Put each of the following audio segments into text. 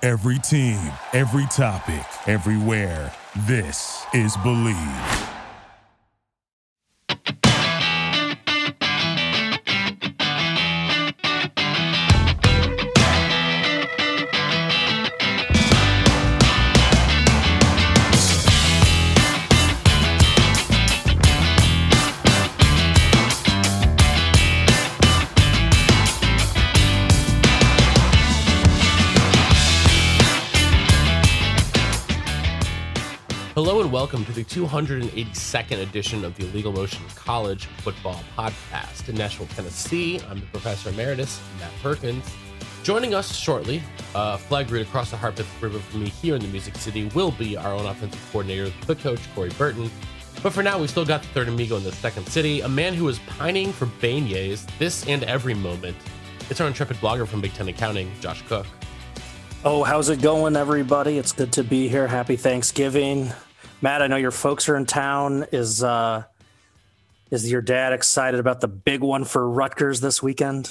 Every team, every topic, everywhere. This is Believe. Hello and welcome to the 282nd edition of the Illegal Motion College Football Podcast. In Nashville, Tennessee, I'm the Professor Emeritus, Matt Perkins. Joining us shortly, flag route across the Harpeth River from me here in the Music City will be our own offensive coordinator, the coach, Corey Burton. But for now, we still got the third amigo in the second city, a man who is pining for beignets this and every moment. It's our intrepid blogger from Big Ten Accounting, Josh Cook. Oh, how's it going, everybody? It's good to be here. Happy Thanksgiving. Matt, I know your folks are in town. Is your dad excited about the big one for Rutgers this weekend?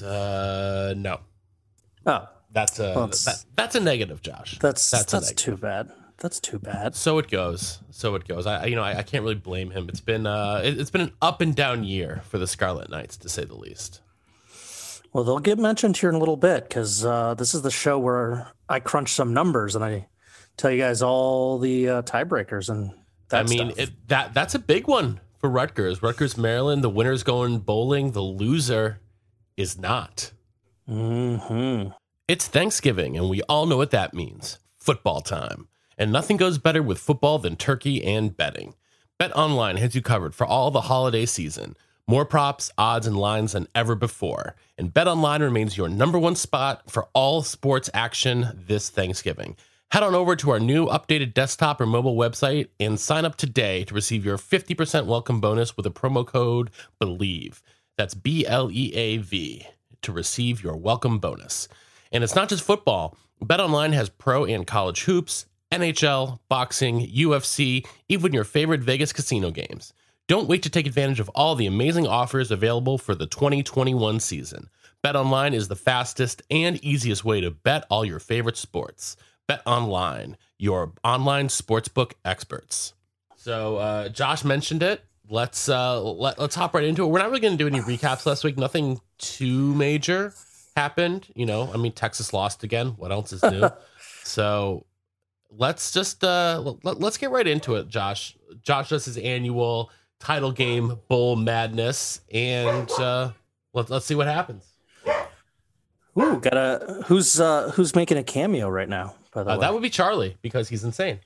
No. Oh, that's a negative, Josh. That's too bad. That's too bad. So it goes. I can't really blame him. It's been an up and down year for the Scarlet Knights, to say the least. Well, they'll get mentioned here in a little bit because this is the show where I crunch some numbers and I tell you guys all the tiebreakers and that's a big one for Rutgers. Rutgers, Maryland. The winner's going bowling. The loser is not. Mm-hmm. It's Thanksgiving, and we all know what that means. Football time. And nothing goes better with football than turkey and betting. BetOnline has you covered for all the holiday season. More props, odds, and lines than ever before. And BetOnline remains your number one spot for all sports action this Thanksgiving. Head on over to our new updated desktop or mobile website and sign up today to receive your 50% welcome bonus with a promo code BELIEVE. That's BLEAV to receive your welcome bonus. And it's not just football. BetOnline has pro and college hoops, NHL, boxing, UFC, even your favorite Vegas casino games. Don't wait to take advantage of all the amazing offers available for the 2021 season. BetOnline is the fastest and easiest way to bet all your favorite sports. BetOnline, your online sportsbook experts. So Josh mentioned it. Let's hop right into it. We're not really going to do any recaps last week. Nothing too major happened. Texas lost again. What else is new? So let's just let's get right into it. Josh does his annual title game bowl madness, and let's see what happens. Ooh, who's making a cameo right now? By the way, that would be Charlie because he's insane.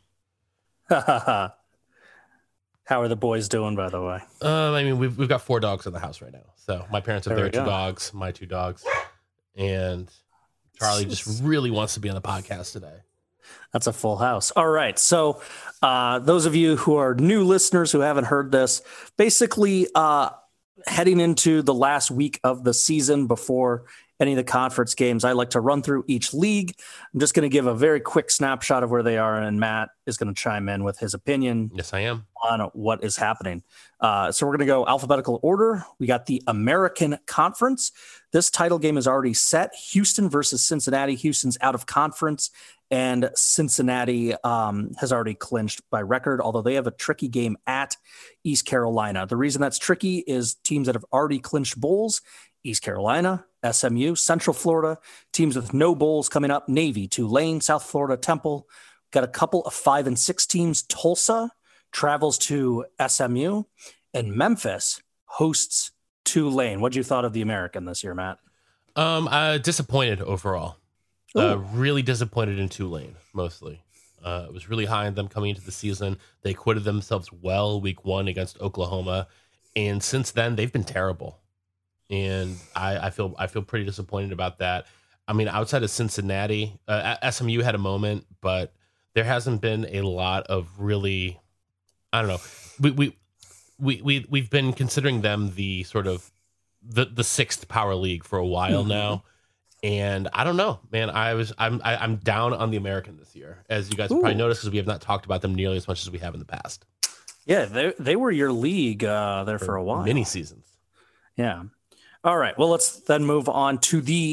How are the boys doing, by the way? We've got 4 dogs in the house right now. So my parents have their 2 dogs, my 2 dogs, and Charlie just really wants to be on the podcast today. That's a full house. All right. So those of you who are new listeners who haven't heard this, basically heading into the last week of the season before any of the conference games, I like to run through each league. I'm just going to give a very quick snapshot of where they are, and Matt is going to chime in with his opinion. Yes, I am. On what is happening. So we're going to go alphabetical order. We got the American Conference. This title game is already set. Houston versus Cincinnati. Houston's out of conference, and Cincinnati has already clinched by record, although they have a tricky game at East Carolina. The reason that's tricky is teams that have already clinched bowls: East Carolina, SMU, Central Florida. Teams with no bowls coming up: Navy, Tulane, South Florida, Temple. Got a couple of 5 and 6 teams. Tulsa travels to SMU, and Memphis hosts Tulane. What'd you thought of the American this year, Matt? Disappointed overall. Really disappointed in Tulane, mostly. It was really high on them coming into the season. They acquitted themselves well week 1 against Oklahoma, and since then they've been terrible. And I feel pretty disappointed about that. Outside of Cincinnati, SMU had a moment, but there hasn't been a lot of really. I don't know. We've been considering them the sort of the 6th power league for a while now, and I don't know, man. I'm down on the American this year, as you guys probably noticed, because we have not talked about them nearly as much as we have in the past. Yeah, they were your league there for a while. Mini seasons. Yeah. All right. Well, let's then move on to the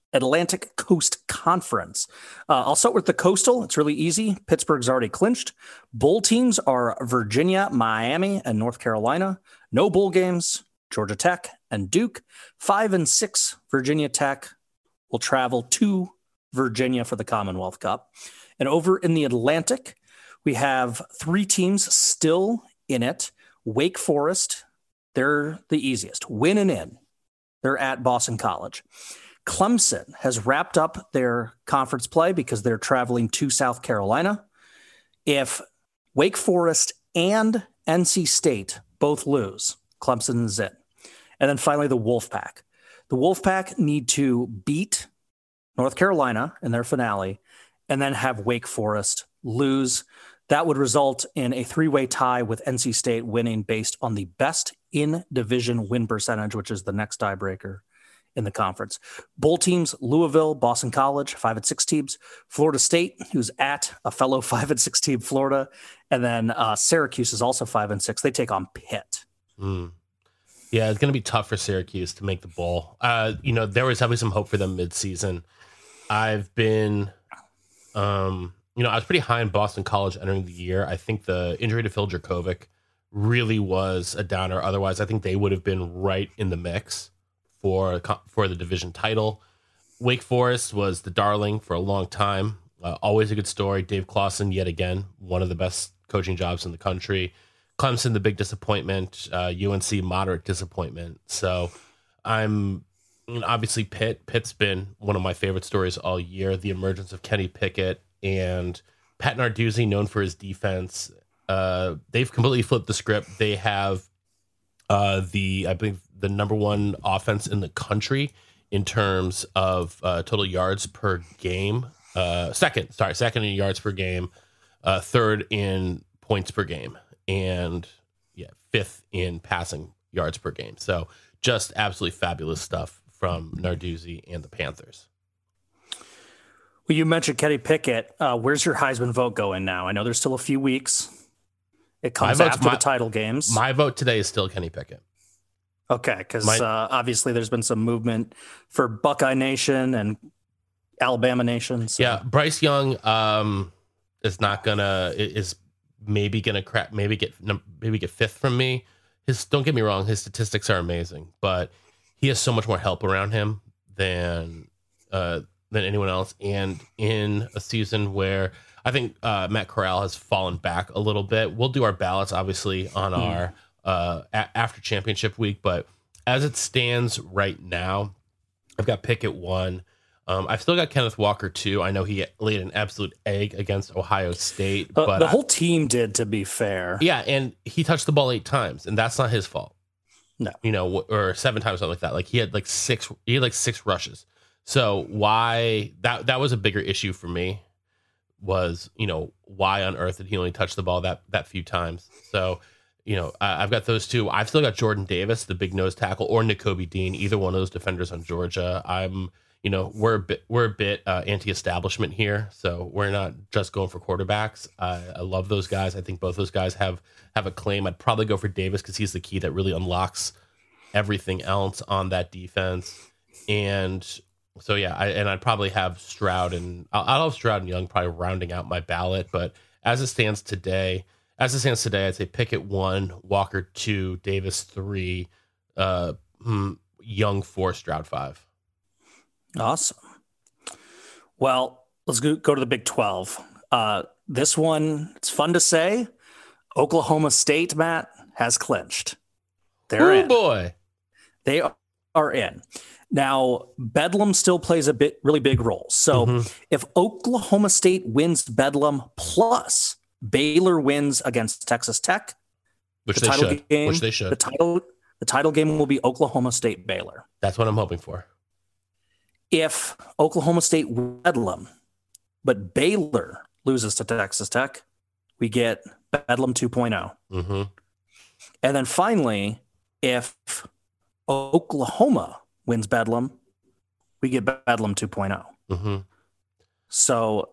Atlantic Coast Conference. I'll start with the Coastal. It's really easy. Pittsburgh's already clinched. Bowl teams are Virginia, Miami, and North Carolina. No bowl games, Georgia Tech and Duke. 5 and 6, Virginia Tech will travel to Virginia for the Commonwealth Cup. And over in the Atlantic, we have 3 teams still in it. Wake Forest, they're the easiest. Win and in. They're at Boston College. Clemson has wrapped up their conference play because they're traveling to South Carolina. If Wake Forest and NC State both lose, Clemson is in. And then finally, the Wolfpack. The Wolfpack need to beat North Carolina in their finale and then have Wake Forest lose. That would result in a 3-way tie with NC State winning based on the best in-division win percentage, which is the next tiebreaker in the conference. Bowl teams, Louisville, Boston College, 5 and 6 teams. Florida State, who's at a fellow 5 and 6 team, Florida. And then Syracuse is also 5 and 6. They take on Pitt. Yeah, it's going to be tough for Syracuse to make the bowl. There was definitely some hope for them mid-season. I've been, I was pretty high in Boston College entering the year. I think the injury to Phil Dracovic really was a downer. Otherwise, I think they would have been right in the mix for the division title. Wake Forest was the darling for a long time. Always a good story. Dave Clawson, yet again, one of the best coaching jobs in the country. Clemson, the big disappointment. UNC, moderate disappointment. So obviously Pitt's been one of my favorite stories all year. The emergence of Kenny Pickett and Pat Narduzzi, known for his defense. They've completely flipped the script. They have I believe the number 1 offense in the country in terms of total yards per game. Second in yards per game, third in points per game, and fifth in passing yards per game. So just absolutely fabulous stuff from Narduzzi and the Panthers. Well, you mentioned Kenny Pickett. Where's your Heisman vote going now? I know there's still a few weeks. It comes after the title games. My vote today is still Kenny Pickett. Okay, because obviously there's been some movement for Buckeye Nation and Alabama Nation. So. Yeah, Bryce Young is maybe gonna crack, maybe get 5th from me. Don't get me wrong, his statistics are amazing, but he has so much more help around him than anyone else. And in a season where I think Matt Corral has fallen back a little bit, we'll do our ballots obviously on our after championship week. But as it stands right now, I've got Pickett 1. I've still got Kenneth Walker 2. I know he laid an absolute egg against Ohio State, but the whole team did, to be fair. Yeah, and he touched the ball 8 times, and that's not his fault. No, or 7 times, something like that. Like he had 6 rushes. So why that was a bigger issue for me was, why on earth did he only touch the ball that few times? So, I've got those 2. I've still got Jordan Davis, the big nose tackle, or Nakobe Dean, either one of those defenders on Georgia. We're a bit anti-establishment here, so we're not just going for quarterbacks. I love those guys. I think both those guys have a claim. I'd probably go for Davis because he's the key that really unlocks everything else on that defense. And so I'd probably have Stroud and I'll have Stroud and Young probably rounding out my ballot. But as it stands today, I'd say Pickett 1, Walker 2, Davis 3, Young 4, Stroud 5. Awesome. Well, let's go to the Big 12. This one, it's fun to say. Oklahoma State, Matt, has clinched. They're in. Boy. They are in. Now, Bedlam still plays a really big role. So if Oklahoma State wins Bedlam plus Baylor wins against Texas Tech, which they should. The title game will be Oklahoma State Baylor. That's what I'm hoping for. If Oklahoma State wins Bedlam, but Baylor loses to Texas Tech, we get Bedlam 2.0. Mm-hmm. And then finally, if Oklahoma wins Bedlam, we get Bedlam 2.0. Mm-hmm. So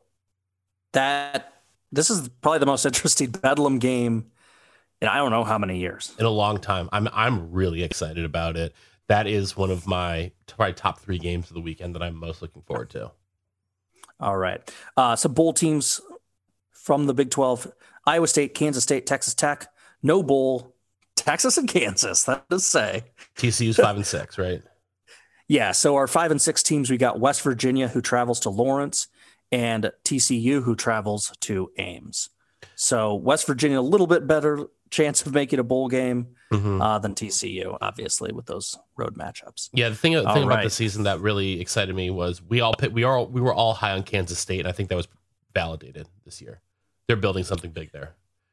this is probably the most interesting Bedlam game in I don't know how many years. In a long time. I'm really excited about it. that is one of my probably top 3 games of the weekend that I'm most looking forward to. All right. Some bowl teams from the Big 12: Iowa State, Kansas State, Texas Tech. No bowl, Texas and Kansas. That does say TCU's 5-6, right? Yeah. So our 5 and 6 teams, we got West Virginia, who travels to Lawrence, and TCU, who travels to Ames. So West Virginia, a little bit better chance of making a bowl game than TCU, obviously, with those road matchups. Yeah, the thing about the season that really excited me was we were all high on Kansas State, and I think that was validated this year. They're building something big there.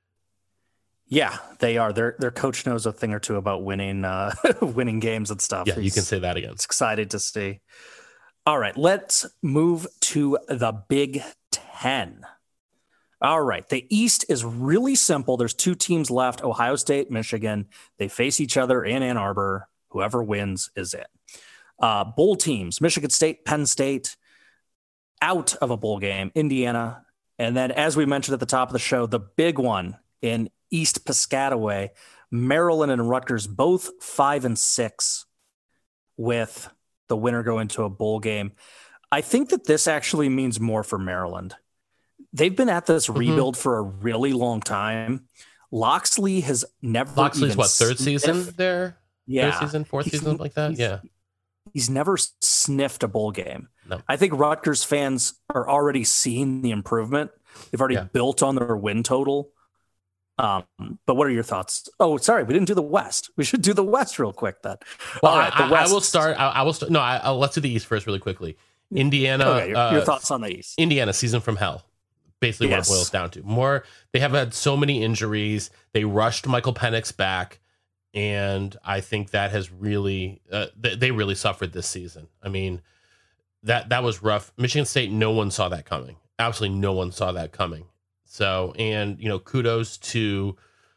Yeah, they are. Their coach knows a thing or two about winning winning games and stuff. Yeah, you can say that again. It's excited to see. All right, let's move to the Big Ten. All right, the East is really simple. There's 2 teams left: Ohio State, Michigan. They face each other in Ann Arbor. Whoever wins is it. Bowl teams: Michigan State, Penn State. Out of a bowl game, Indiana. And then, as we mentioned at the top of the show, the big one in East Piscataway, Maryland and Rutgers, both 5 and 6, with the winner going to a bowl game. I think that this actually means more for Maryland. They've been at this rebuild for a really long time. Loxley has never. Loxley's what, third season there? Yeah, third season, fourth season, like that. Yeah, he's never sniffed a bowl game. No. I think Rutgers fans are already seeing the improvement. They've already built on their win total. But what are your thoughts? Oh, sorry, we didn't do the West. We should do the West real quick then. Well, all right, the West. I will start. I will start. No, let's do the East first, really quickly. Indiana. Okay, your thoughts on the East? Indiana, season from hell. Basically, what it boils down to. They have had so many injuries. They rushed Michael Penix back, and I think that has really they really suffered this season. I mean, that was rough. Michigan State, no one saw that coming. Absolutely, no one saw that coming. So, and kudos to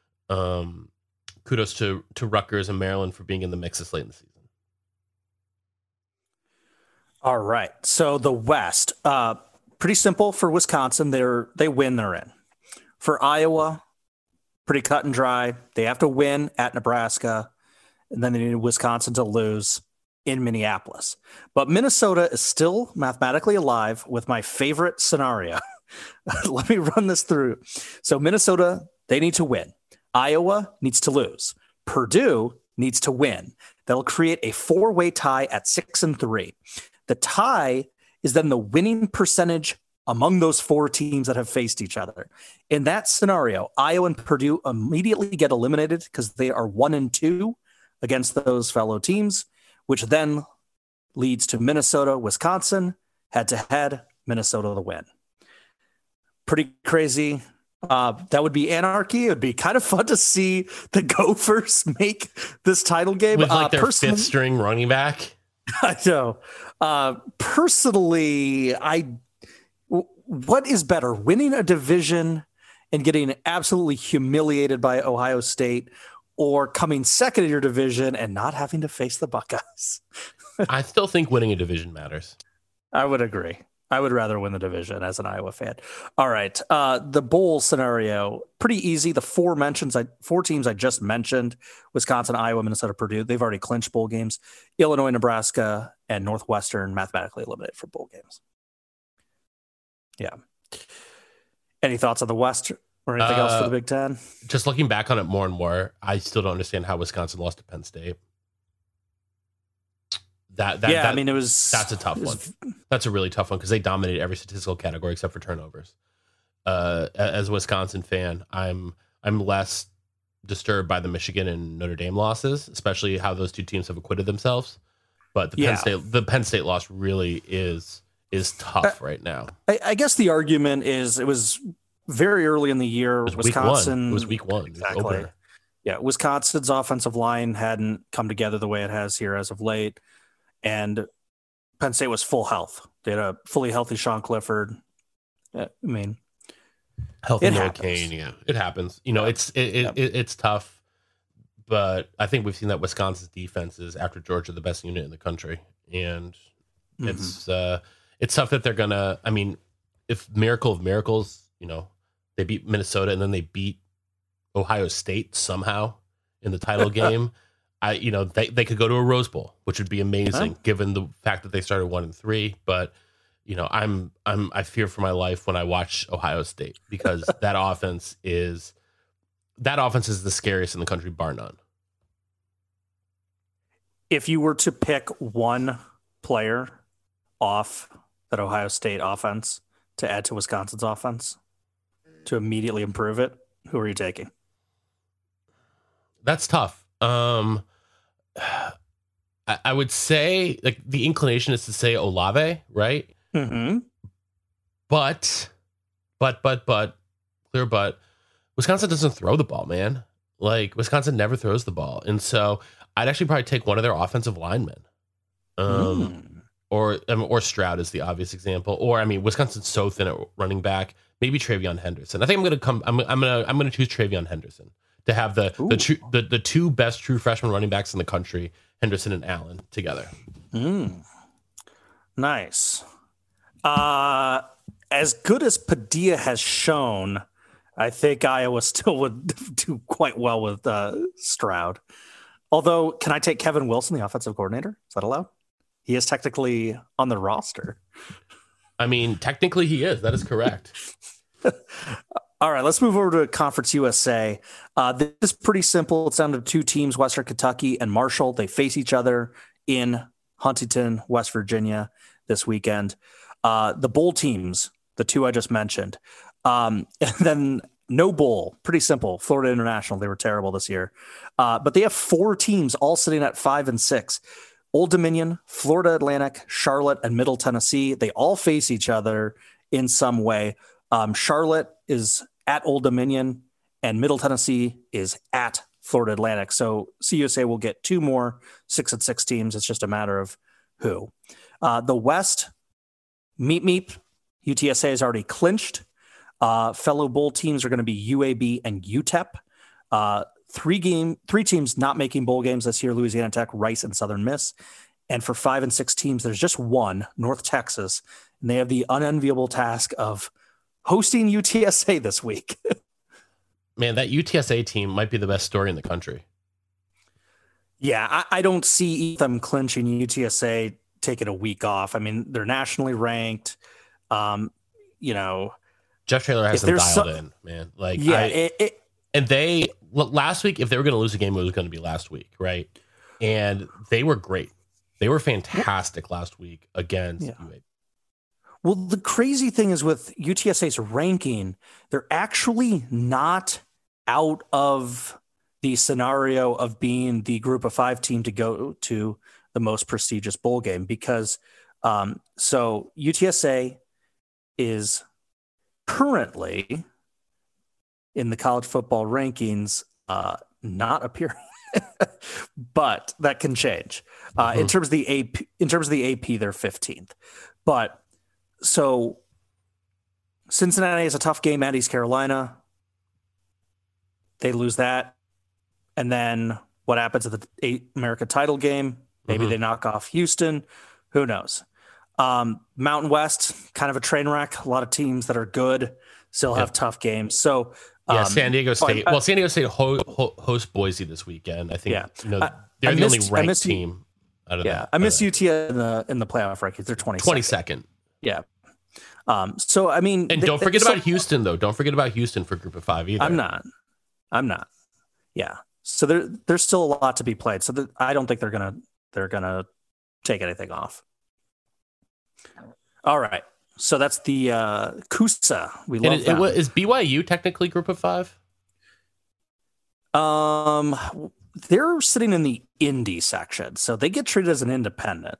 Rutgers and Maryland for being in the mix this late in the season. All right, so the West. Pretty simple for Wisconsin. They win, they're in. For Iowa, pretty cut and dry. They have to win at Nebraska, and then they need Wisconsin to lose in Minneapolis. But Minnesota is still mathematically alive with my favorite scenario. Let me run this through. So Minnesota, they need to win. Iowa needs to lose. Purdue needs to win. That'll create a 4-way tie at 6-3. The tie is then the winning percentage among those 4 teams that have faced each other. In that scenario, Iowa and Purdue immediately get eliminated because they are 1-2 against those fellow teams, which then leads to Minnesota, Wisconsin, head-to-head, Minnesota the win. Pretty crazy. That would be anarchy. It would be kind of fun to see the Gophers make this title game. With like their 5th string running back. I know. Personally, what is better, winning a division and getting absolutely humiliated by Ohio State, or coming second in your division and not having to face the Buckeyes? I still think winning a division matters. I would agree. I would rather win the division as an Iowa fan. All right. The bowl scenario, pretty easy. The 4 teams I just mentioned, Wisconsin, Iowa, Minnesota, Purdue, they've already clinched bowl games. Illinois, Nebraska, and Northwestern mathematically eliminated for bowl games. Yeah. Any thoughts on the West or anything else for the Big Ten? Just looking back on it more and more, I still don't understand how Wisconsin lost to Penn State. That's a tough one. That's a really tough one because they dominated every statistical category except for turnovers. As a Wisconsin fan, I'm less disturbed by the Michigan and Notre Dame losses, especially how those 2 teams have acquitted themselves. But the Penn State loss really is tough right now. I guess the argument is it was very early in the year. Wisconsin. It was week 1. Exactly. Yeah, Wisconsin's offensive line hadn't come together the way it has here as of late. And Penn State was full health. They had a fully healthy Sean Clifford. Healthy Noah Cain. Yeah, it happens. It's tough, but I think we've seen that Wisconsin's defense is, after Georgia, the best unit in the country, and it's tough that they're gonna. I mean, if miracle of miracles, they beat Minnesota and then they beat Ohio State somehow in the title game. they could go to a Rose Bowl, which would be amazing given the fact that they started 1-3. But I fear for my life when I watch Ohio State because that offense is the scariest in the country, bar none. If you were to pick one player off that Ohio State offense to add to Wisconsin's offense to immediately improve it, who are you taking? That's tough. I would say like the inclination is to say Olave, right? Mm-hmm. But, clear but, Wisconsin doesn't throw the ball, man. Like Wisconsin never throws the ball. And so I'd actually probably take one of their offensive linemen. Or Stroud is the obvious example. Or Wisconsin's so thin at running back. Maybe Travion Henderson. I think I'm gonna choose Travion Henderson to have the two best true freshman running backs in the country, Henderson and Allen, together. Nice. As good as Padilla has shown, I think Iowa still would do quite well with Stroud. Although, can I take Kevin Wilson, the offensive coordinator? Is that allowed? He is technically on the roster. Technically he is. That is correct. All right, let's move over to Conference USA. This is pretty simple. It's down to two teams, Western Kentucky and Marshall. They face each other in Huntington, West Virginia this weekend. The bowl teams, the two I just mentioned. And then no bowl, pretty simple. Florida International, they were terrible this year. But they have four teams all sitting at 5 and 6. Old Dominion, Florida Atlantic, Charlotte, and Middle Tennessee. They all face each other in some way. Charlotte is at Old Dominion and Middle Tennessee is at Florida Atlantic. So CUSA will get two more 6 and 6 teams. It's just a matter of who. The West, Meep, UTSA is already clinched. Fellow bowl teams are going to be UAB and UTEP. Three teams not making bowl games this year: Louisiana Tech, Rice, and Southern Miss. And for 5 and 6 teams, there's just one, North Texas, and they have the unenviable task of hosting UTSA this week. Man, that UTSA team might be the best story in the country. Yeah, I don't see them clinching. UTSA taking a week off. They're nationally ranked. Jeff Traylor has them dialed in, man. Last week, if they were going to lose a game, it was going to be last week, right? And they were great. They were fantastic last week against UAB. Well, the crazy thing is with UTSA's ranking, they're actually not out of the scenario of being the group of 5 team to go to the most prestigious bowl game because so UTSA is currently in the college football rankings, not appearing, but that can change. In terms of the AP, they're 15th. But so Cincinnati has a tough game at East Carolina. They lose that. And then what happens at the America title game? Maybe they knock off Houston. Who knows? Mountain West, kind of a train wreck. A lot of teams that are good still have tough games. So San Diego State. San Diego State hosts Boise this weekend. I think they're the only ranked team out of that. I miss UT in the playoff rankings. They're 22nd. Yeah. And don't forget about Houston though. Don't forget about Houston for Group of 5 either. I'm not. Yeah. So there's still a lot to be played. So I don't think they're gonna take anything off. All right. So that's the CUSA. We love that. Is BYU technically Group of 5? They're sitting in the Indy section, so they get treated as an independent.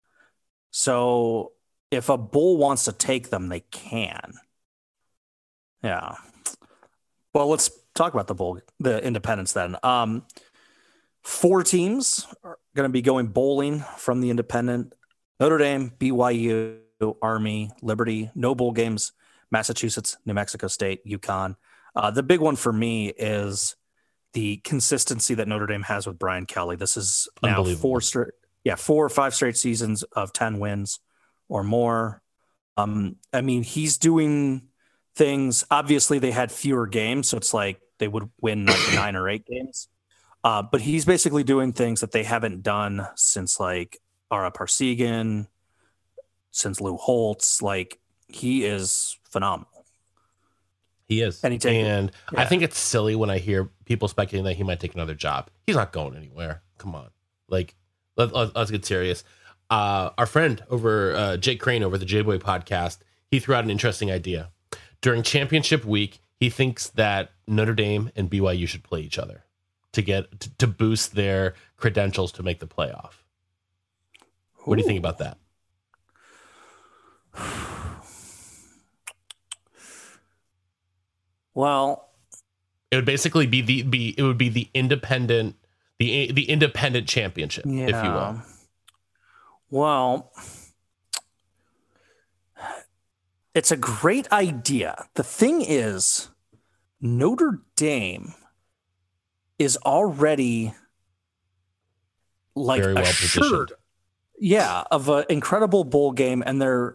So if a bowl wants to take them, they can. Yeah. Well, let's talk about the independents then. 4 teams are going to be going bowling from the independent: Notre Dame, BYU, Army, Liberty. No bowl games: Massachusetts, New Mexico State, UConn. The big one for me is the consistency that Notre Dame has with Brian Kelly. This is now 4 or 5 straight seasons of 10 wins or more. He's doing things. Obviously, they had fewer games, so it's like they would win like 9 or 8 games. But he's basically doing things that they haven't done since like Ara Parsegan, since Lou Holtz. Like, he is phenomenal. He is. And I think it's silly when I hear people speculating that he might take another job. He's not going anywhere. Come on. Like, let's get serious. Our friend over, Jake Crane over the J-Boy podcast, he threw out an interesting idea. During championship week, he thinks that Notre Dame and BYU should play each other to boost their credentials to make the playoff. What do you think about that? Well, it would basically be the independent championship, if you will. Well, it's a great idea. The thing is, Notre Dame is already like very well assured, of an incredible bowl game, and they're,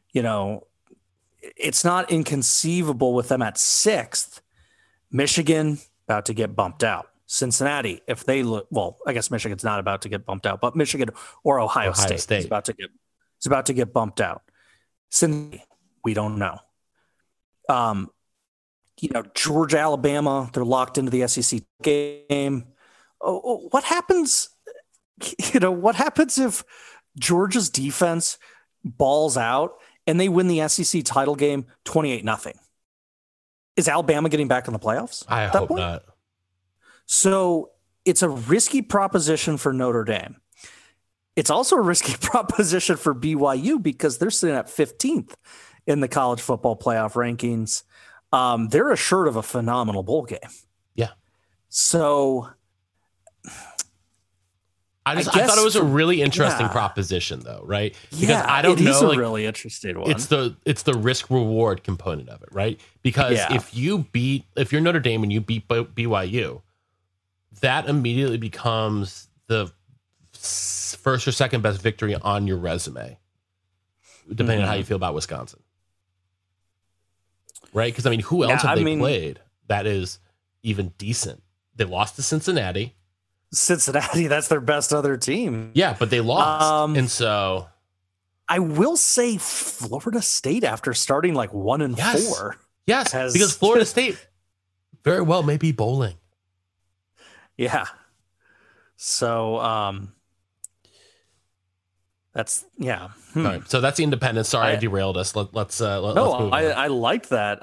it's not inconceivable with them at 6th. Michigan about to get bumped out. Cincinnati, if they look, well, I guess Michigan's not about to get bumped out, but Michigan or Ohio State is about to get bumped out. Cincinnati, we don't know. Georgia, Alabama, they're locked into the SEC game. What happens? What happens if Georgia's defense balls out and they win the SEC title game 28-0? Is Alabama getting back in the playoffs? I hope not. So it's a risky proposition for Notre Dame. It's also a risky proposition for BYU because they're sitting at 15th in the college football playoff rankings. They're assured of a phenomenal bowl game. Yeah. So I thought it was a really interesting proposition, though, right? Because I don't know. It is a really interesting one. It's the risk reward component of it, right? Because if you're Notre Dame and you beat BYU, that immediately becomes the first or second best victory on your resume, depending on how you feel about Wisconsin, right? Because who else have they played that is even decent? They lost to Cincinnati. That's their best other team. Yeah, but they lost. And so I will say Florida State, after starting like 1-4. Yes, because Florida State very well may be bowling. Yeah. So that's All right. So that's the independence. Sorry, I derailed us. Let's move on. I liked that.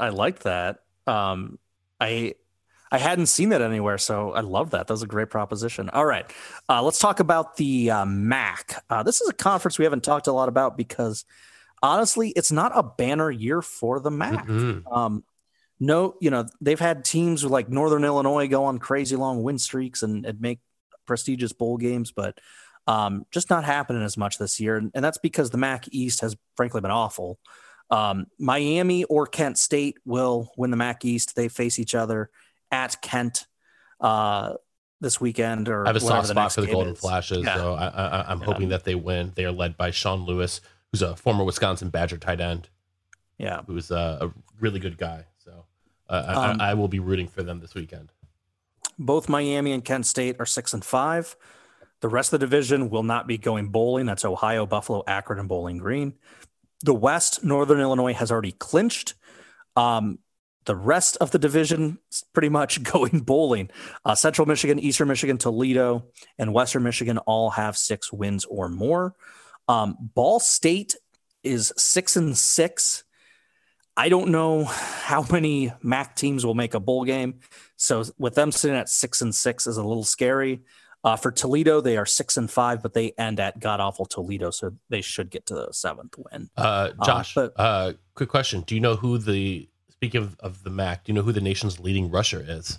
I hadn't seen that anywhere, so I love that. That was a great proposition. All right, let's talk about the MAC. This is a conference we haven't talked a lot about because, honestly, it's not a banner year for the MAC. They've had teams like Northern Illinois go on crazy long win streaks and make prestigious bowl games, but just not happening as much this year. And that's because the MAC East has frankly been awful. Miami or Kent State will win the MAC East. They face each other at Kent this weekend. Or I have a soft spot for the Golden Flashes, yeah. so I'm hoping that they win. They are led by Sean Lewis, who's a former Wisconsin Badger tight end. Yeah, who's a really good guy. So I will be rooting for them this weekend. Both Miami and Kent State are 6-5. The rest of the division will not be going bowling. That's Ohio, Buffalo, Akron, and Bowling Green. The West, Northern Illinois has already clinched. The rest of the division is pretty much going bowling. Central Michigan, Eastern Michigan, Toledo, and Western Michigan all have 6 wins or more. Ball State is 6-6. I don't know how many MAC teams will make a bowl game. So with them sitting at 6-6 is a little scary. For Toledo, they are 6-5, but they end at god-awful Toledo, so they should get to the 7th win. Josh, quick question. Do you know who speaking of the MAC, do you know who the nation's leading rusher is?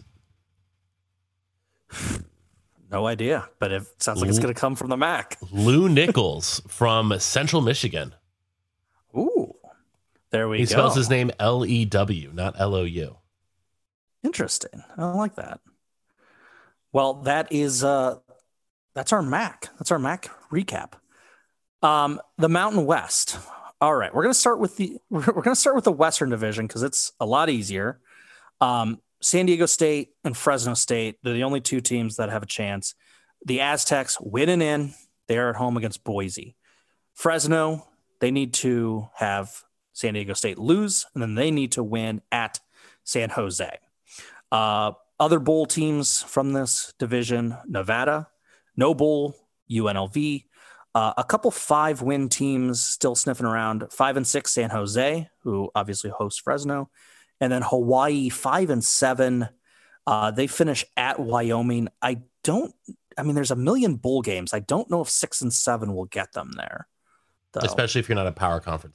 No idea, but it sounds like it's going to come from the MAC. Lou Nichols from Central Michigan. Ooh, there we go. He spells his name L-E-W, not L-O-U. Interesting. I like that. Well, that's our MAC. That's our MAC recap. The Mountain West. All right, we're going to start with the Western Division because it's a lot easier. San Diego State and Fresno State, they're the only two teams that have a chance. The Aztecs winning in. They're at home against Boise. Fresno, they need to have San Diego State lose, and then they need to win at San Jose. Other bowl teams from this division, Nevada, no bowl, UNLV. A couple 5-win teams still sniffing around. 5-6 San Jose, who obviously hosts Fresno. And then Hawaii, 5-7. They finish at Wyoming. There's a million bowl games. I don't know if 6-7 will get them there, though. Especially if you're not a power conference.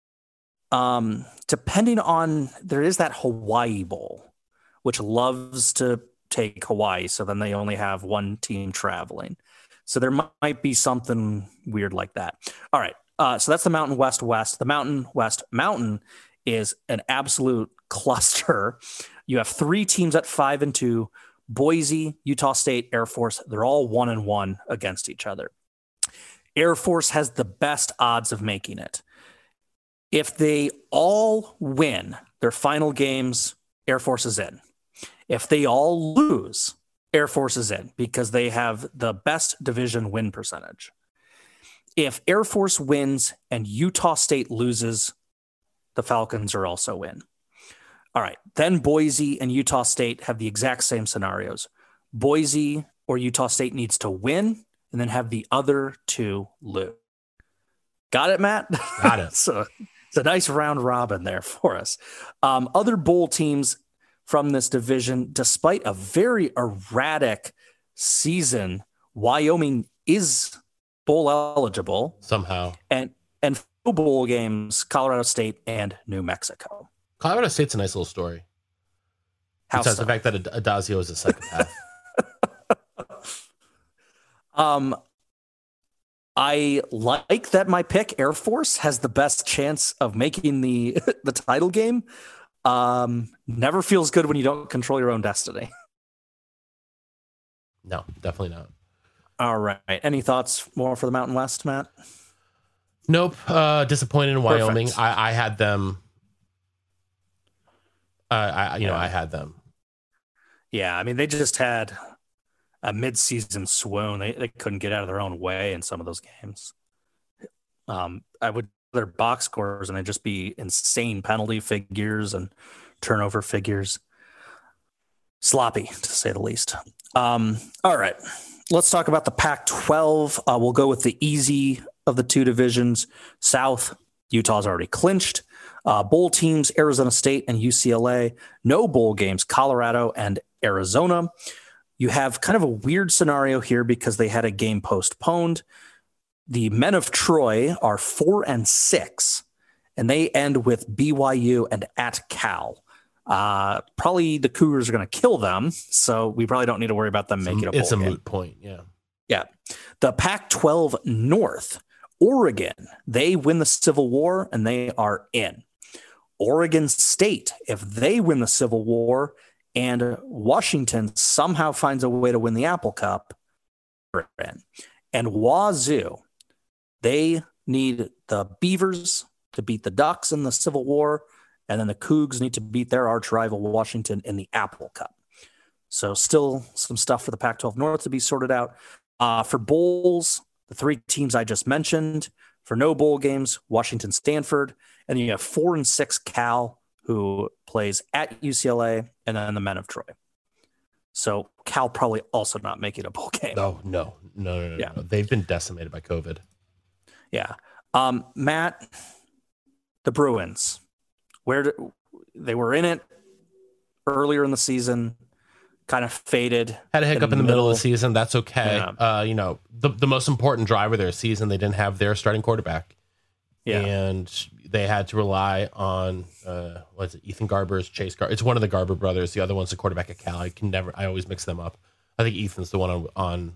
Depending on, there is that Hawaii Bowl, which loves to take Hawaii. So then they only have one team traveling. So there might be something weird like that. All right. So that's the Mountain West West. The Mountain West Mountain is an absolute cluster. You have 3 teams at 5-2. Boise, Utah State, Air Force. They're all 1-1 against each other. Air Force has the best odds of making it. If they all win their final games, Air Force is in. If they all lose, Air Force is in because they have the best division win percentage. If Air Force wins and Utah State loses, the Falcons are also in. All right. Then Boise and Utah State have the exact same scenarios. Boise or Utah State needs to win and then have the other 2 lose. Got it, Matt? Got it. So it's a nice round robin there for us. Other bowl teams from this division, despite a very erratic season, Wyoming is bowl eligible somehow. And bowl games, Colorado State and New Mexico. Colorado State's a nice little story. Besides the fact that Adazio is a psychopath. I like that my pick, Air Force, has the best chance of making the title game. Never feels good when you don't control your own destiny. No, definitely not. All right. Any thoughts more for the Mountain West, Matt? Nope. Disappointed in Wyoming. I had them. I had them. Yeah, I mean, they just had a mid-season swoon. They couldn't get out of their own way in some of those games. I would their box scores and they'd just be insane penalty figures and turnover figures. Sloppy, to say the least. All right. Let's talk about the Pac-12. We'll go with the easy of the 2 divisions. South, Utah's already clinched. Bowl teams, Arizona State and UCLA. No bowl games, Colorado and Arizona. You have kind of a weird scenario here because they had a game postponed. The Men of Troy are 4-6, and they end with BYU and at Cal. Probably the Cougars are going to kill them, so we probably don't need to worry about them making a bowl It's a game. moot point, yeah. Yeah. The Pac-12 North, Oregon, they win the Civil War, and they are in. Oregon State, if they win the Civil War and Washington somehow finds a way to win the Apple Cup, they're in. And Wazoo, they need the Beavers to beat the Ducks in the Civil War, and then the Cougs need to beat their arch rival Washington in the Apple Cup. So still some stuff for the Pac-12 North to be sorted out. For bowls, the 3 teams I just mentioned. For no bowl games, Washington, Stanford. And then you have 4-6 Cal, who plays at UCLA, and then the Men of Troy. So Cal probably also not making a bowl game. No. Yeah. No. They've been decimated by COVID. Yeah. Matt, the Bruins, they were in it earlier in the season, kind of faded. Had a hiccup in the middle of the season. That's okay. Yeah. The most important driver of their season, they didn't have their starting quarterback. Yeah. And they had to rely on, Ethan Garber's Chase Garber. It's one of the Garber brothers. The other one's the quarterback at Cal. I always mix them up. I think Ethan's the one on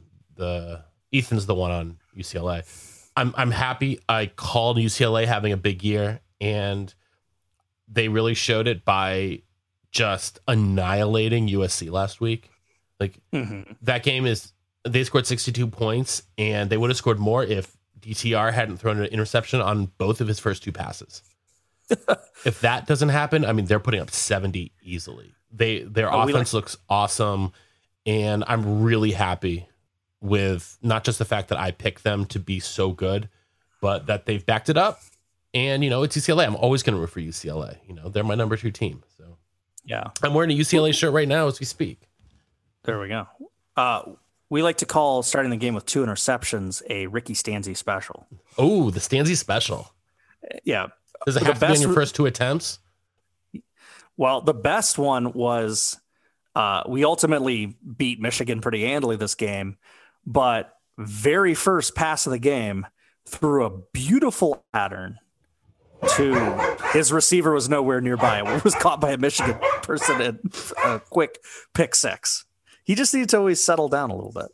UCLA. I'm happy. I called UCLA having a big year, and they really showed it by just annihilating USC last week. That game they scored 62 points, and they would have scored more if DTR hadn't thrown an interception on both of his first 2 passes. If that doesn't happen, I mean, they're putting up 70 easily. Their offense looks awesome, and I'm really happy with not just the fact that I picked them to be so good, but that they've backed it up. And, it's UCLA. I'm always going to root for UCLA. They're my number 2 team. So Yeah. I'm wearing a UCLA shirt right now as we speak. There we go. We like to call starting the game with 2 interceptions a Ricky Stanzi special. Oh, the Stanzi special. Yeah. Does it have to be on your first 2 attempts? Well, the best one was we ultimately beat Michigan pretty handily this game, but very first pass of the game threw a beautiful pattern to his receiver was nowhere nearby. It was caught by a Michigan person in a quick pick 6. He just needs to always settle down a little bit.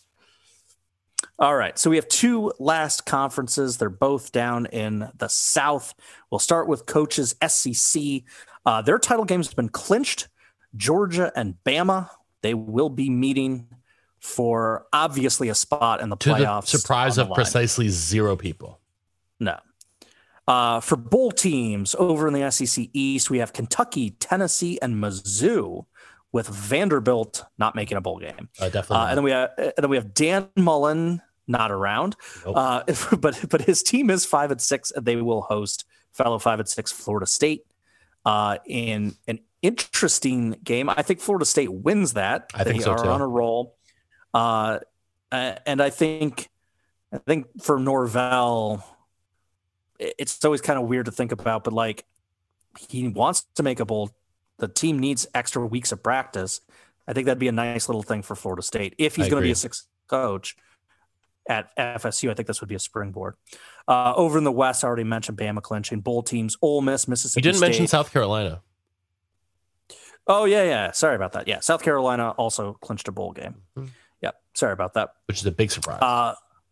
All right, so we have 2 last conferences. They're both down in the South. We'll start with Coach's SEC. Their title game's been clinched. Georgia and Bama, they will be meeting for obviously a spot in the playoffs. To the surprise of precisely 0 people. No. For bowl teams over in the SEC East, we have Kentucky, Tennessee, and Mizzou, with Vanderbilt not making a bowl game. Definitely. And then we have Dan Mullen not around, nope. but his team is 5-6, and they will host fellow 5-6 Florida State in an interesting game. I think Florida State wins that. I think they so are too. On a roll, and I think for Norvell, it's always kind of weird to think about, but like he wants to make a bowl. The team needs extra weeks of practice. I think that'd be a nice little thing for Florida State. If he's going to be a 6th coach at FSU, I think this would be a springboard. Over in the West, I already mentioned Bama clinching. Bowl teams, Ole Miss, Mississippi State. You didn't mention South Carolina. Oh, yeah. Sorry about that. Yeah, South Carolina also clinched a bowl game. Mm-hmm. Yep, sorry about that. Which is a big surprise.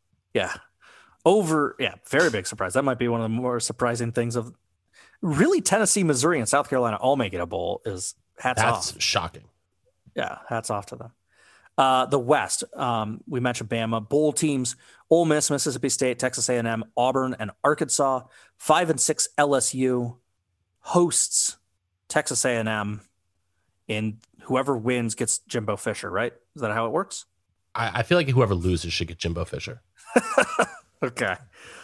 Very big surprise. That might be one of the more surprising things of really Tennessee, Missouri, and South Carolina all making a bowl is hats off. That's shocking. Yeah, hats off to them. The West, we mentioned Bama. Bowl teams, Ole Miss, Mississippi State, Texas A&M, Auburn, and Arkansas. 5-6 LSU hosts Texas A&M, and whoever wins gets Jimbo Fisher, right? Is that how it works? I feel like whoever loses should get Jimbo Fisher. Okay.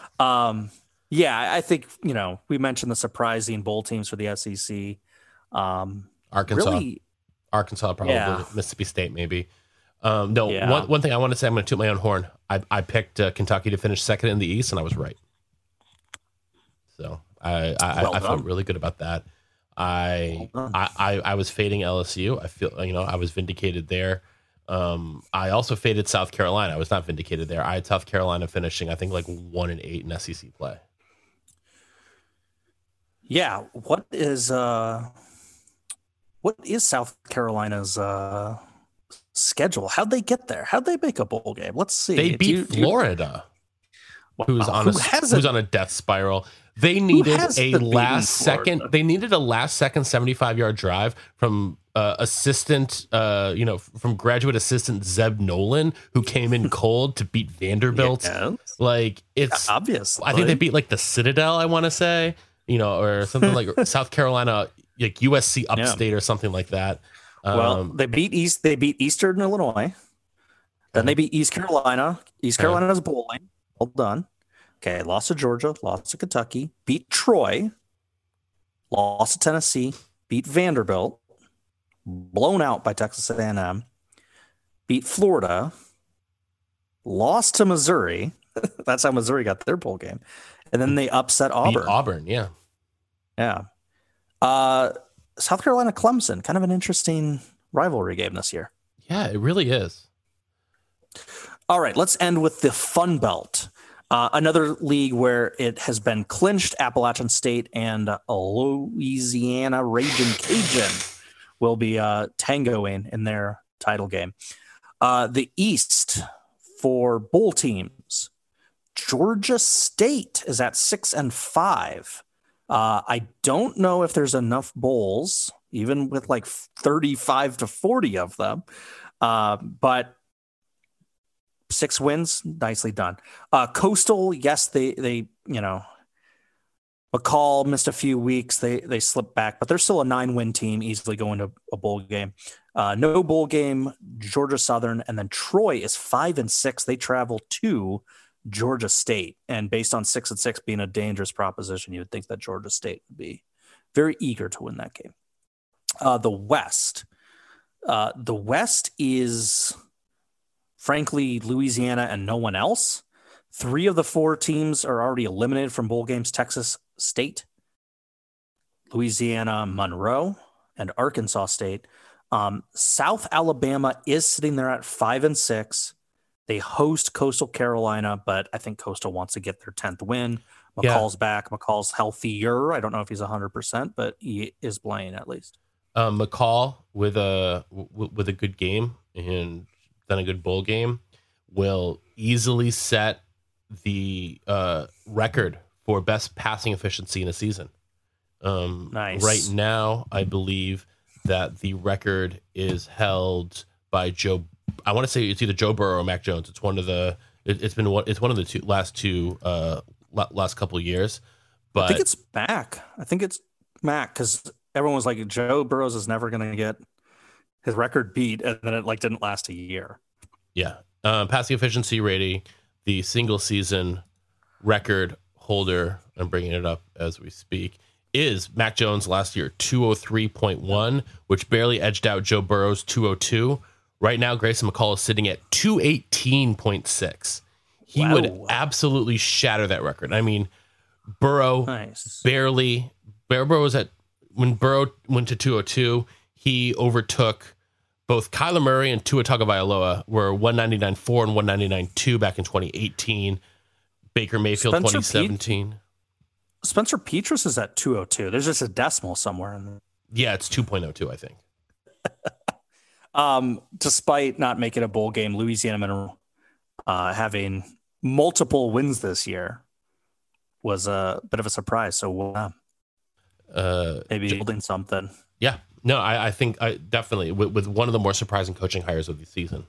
I think, we mentioned the surprising bowl teams for the SEC. Arkansas, probably. Yeah. Mississippi State, maybe. One thing I want to say, I'm going to toot my own horn. I picked Kentucky to finish 2nd in the East, and I was right. So I felt really good about that. I was fading LSU. I feel, I was vindicated there. I also faded South Carolina. I was not vindicated there. I had South Carolina finishing, I think, like 1-8 in SEC play. Yeah. What is South Carolina's schedule? How'd they get there? How'd they make a bowl game? Let's see. They beat Florida, who's on a death spiral. They needed a last second 75-yard drive from from graduate assistant Zeb Nolan, who came in cold to beat Vanderbilt. Yes. Like, it's obvious. I think they beat like the Citadel, I want to say, or something like South Carolina, like USC Upstate or something like that. They beat Eastern Illinois. Then they beat East Carolina. East Carolina's bowling. Well done. Okay, lost to Georgia, lost to Kentucky, beat Troy, lost to Tennessee, beat Vanderbilt, blown out by Texas A&M, beat Florida, lost to Missouri. That's how Missouri got their bowl game. And then they upset Auburn. Beat Auburn, yeah. Yeah. South Carolina Clemson, kind of an interesting rivalry game this year. Yeah, it really is. All right, let's end with the Fun Belt. Another league where it has been clinched. Appalachian State and Louisiana Ragin' Cajun will be tangoing in their title game. The East for bowl teams, Georgia State is at 6-5. I don't know if there's enough bowls, even with like 35 to 40 of them, but 6 wins, nicely done. Coastal, yes, they McCall missed a few weeks. They slipped back, but they're still a 9-win team, easily going to a bowl game. No bowl game, Georgia Southern, and then Troy is 5-6. They travel to Georgia State, and based on 6-6 being a dangerous proposition, you would think that Georgia State would be very eager to win that game. The West is frankly Louisiana and no one else. 3 of the 4 teams are already eliminated from bowl games: Texas State, Louisiana, Monroe, and Arkansas State. South Alabama is sitting there at 5-6. They host Coastal Carolina, but I think Coastal wants to get their 10th win. McCall's back. McCall's healthier. I don't know if he's 100%, but he is playing at least. McCall with a good game and then a good bowl game will easily set the record for best passing efficiency in a season. Nice. Right now, I believe that the record is held by Joe. I want to say it's either Joe Burrow or Mac Jones. It's one of the. It's one of the last couple of years. But I think it's Mac. Mac because everyone was like, Joe Burrows is never going to get his record beat, and then it didn't last a year. Yeah, passing efficiency rating, the single season record holder. I'm bringing it up as we speak. Is Mac Jones last year 203.1, which barely edged out Joe Burrow's 202. Right now, Grayson McCall is sitting at 218.6. He would absolutely shatter that record. I mean, Burrow Burrow was when Burrow went to 202, he overtook both Kyler Murray and Tua Tagovailoa were 199.4 and 199.2 back in 2018. Baker Mayfield 2017. Spencer Petras is at 202. There's just a decimal somewhere in there. Yeah, it's 2.02, I think. Despite not making a bowl game, Louisiana Monroe having multiple wins this year was a bit of a surprise. So maybe building something. Yeah, no, I think definitely with one of the more surprising coaching hires of the season.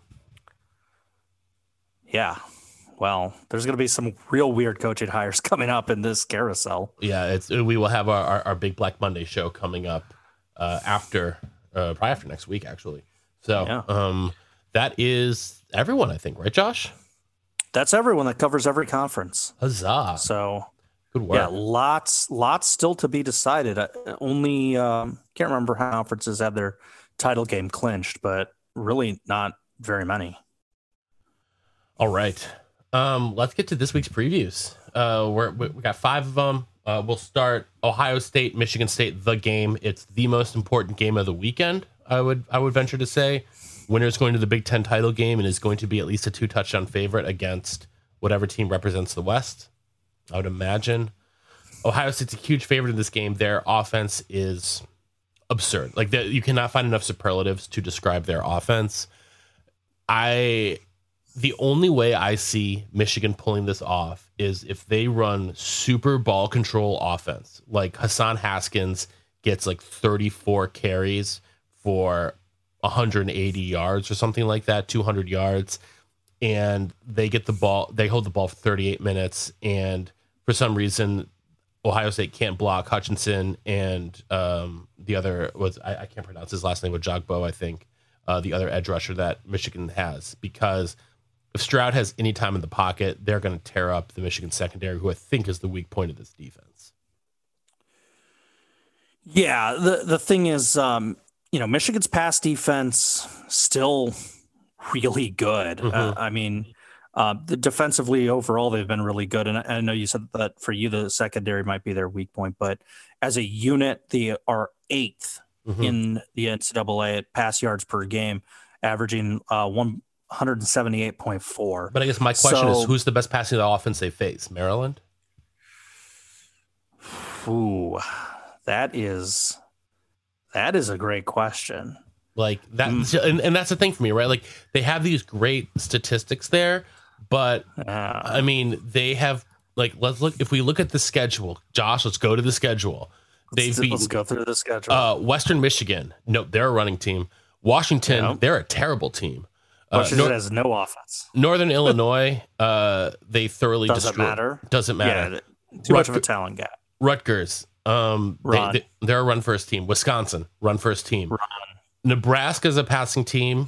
Yeah. Well, there's going to be some real weird coaching hires coming up in this carousel. Yeah, we will have our big Black Monday show coming up probably after next week, actually. So that is everyone, I think, right, Josh? That's everyone. That covers every conference. Huzzah! So good work. Yeah, lots still to be decided. Only can't remember how conferences have their title game clinched, but really not very many. All right. Let's get to this week's previews. We got 5 of them. We'll start Ohio State, Michigan State, the game. It's the most important game of the weekend, I would venture to say. Winner's going to the Big Ten title game and is going to be at least a 2-touchdown favorite against whatever team represents the West, I would imagine. Ohio State's a huge favorite in this game. Their offense is absurd. You cannot find enough superlatives to describe their offense. The only way I see Michigan pulling this off is if they run super ball control offense. Like Hassan Haskins gets 34 carries for 180 yards or something like that, 200 yards. And they get the ball, they hold the ball for 38 minutes. And for some reason, Ohio State can't block Hutchinson. And the other was, I can't pronounce his last name, with Jogbo, I think, the other edge rusher that Michigan has, because if Stroud has any time in the pocket, they're going to tear up the Michigan secondary, who I think is the weak point of this defense. Yeah, the thing is, Michigan's pass defense still really good. Mm-hmm. Defensively overall, they've been really good. And I know you said that for you, the secondary might be their weak point, but as a unit, they are 8th in the NCAA at pass yards per game, averaging 178.4. But I guess my question is, who's the best passing offense they face? Maryland? Ooh, that is a great question. And that's the thing for me, right? They have these great statistics there, but they have let's look. If we look at the schedule, Josh, let's go to the schedule. Let's go through the schedule. Western Michigan, nope, they're a running team. Washington, they're a terrible team. Washington has no offense. Northern Illinois, they thoroughly Doesn't matter. Doesn't matter. Yeah, too much of a talent gap. Rutgers, they're a run first team. Wisconsin, run first team. Run. Nebraska's a passing team.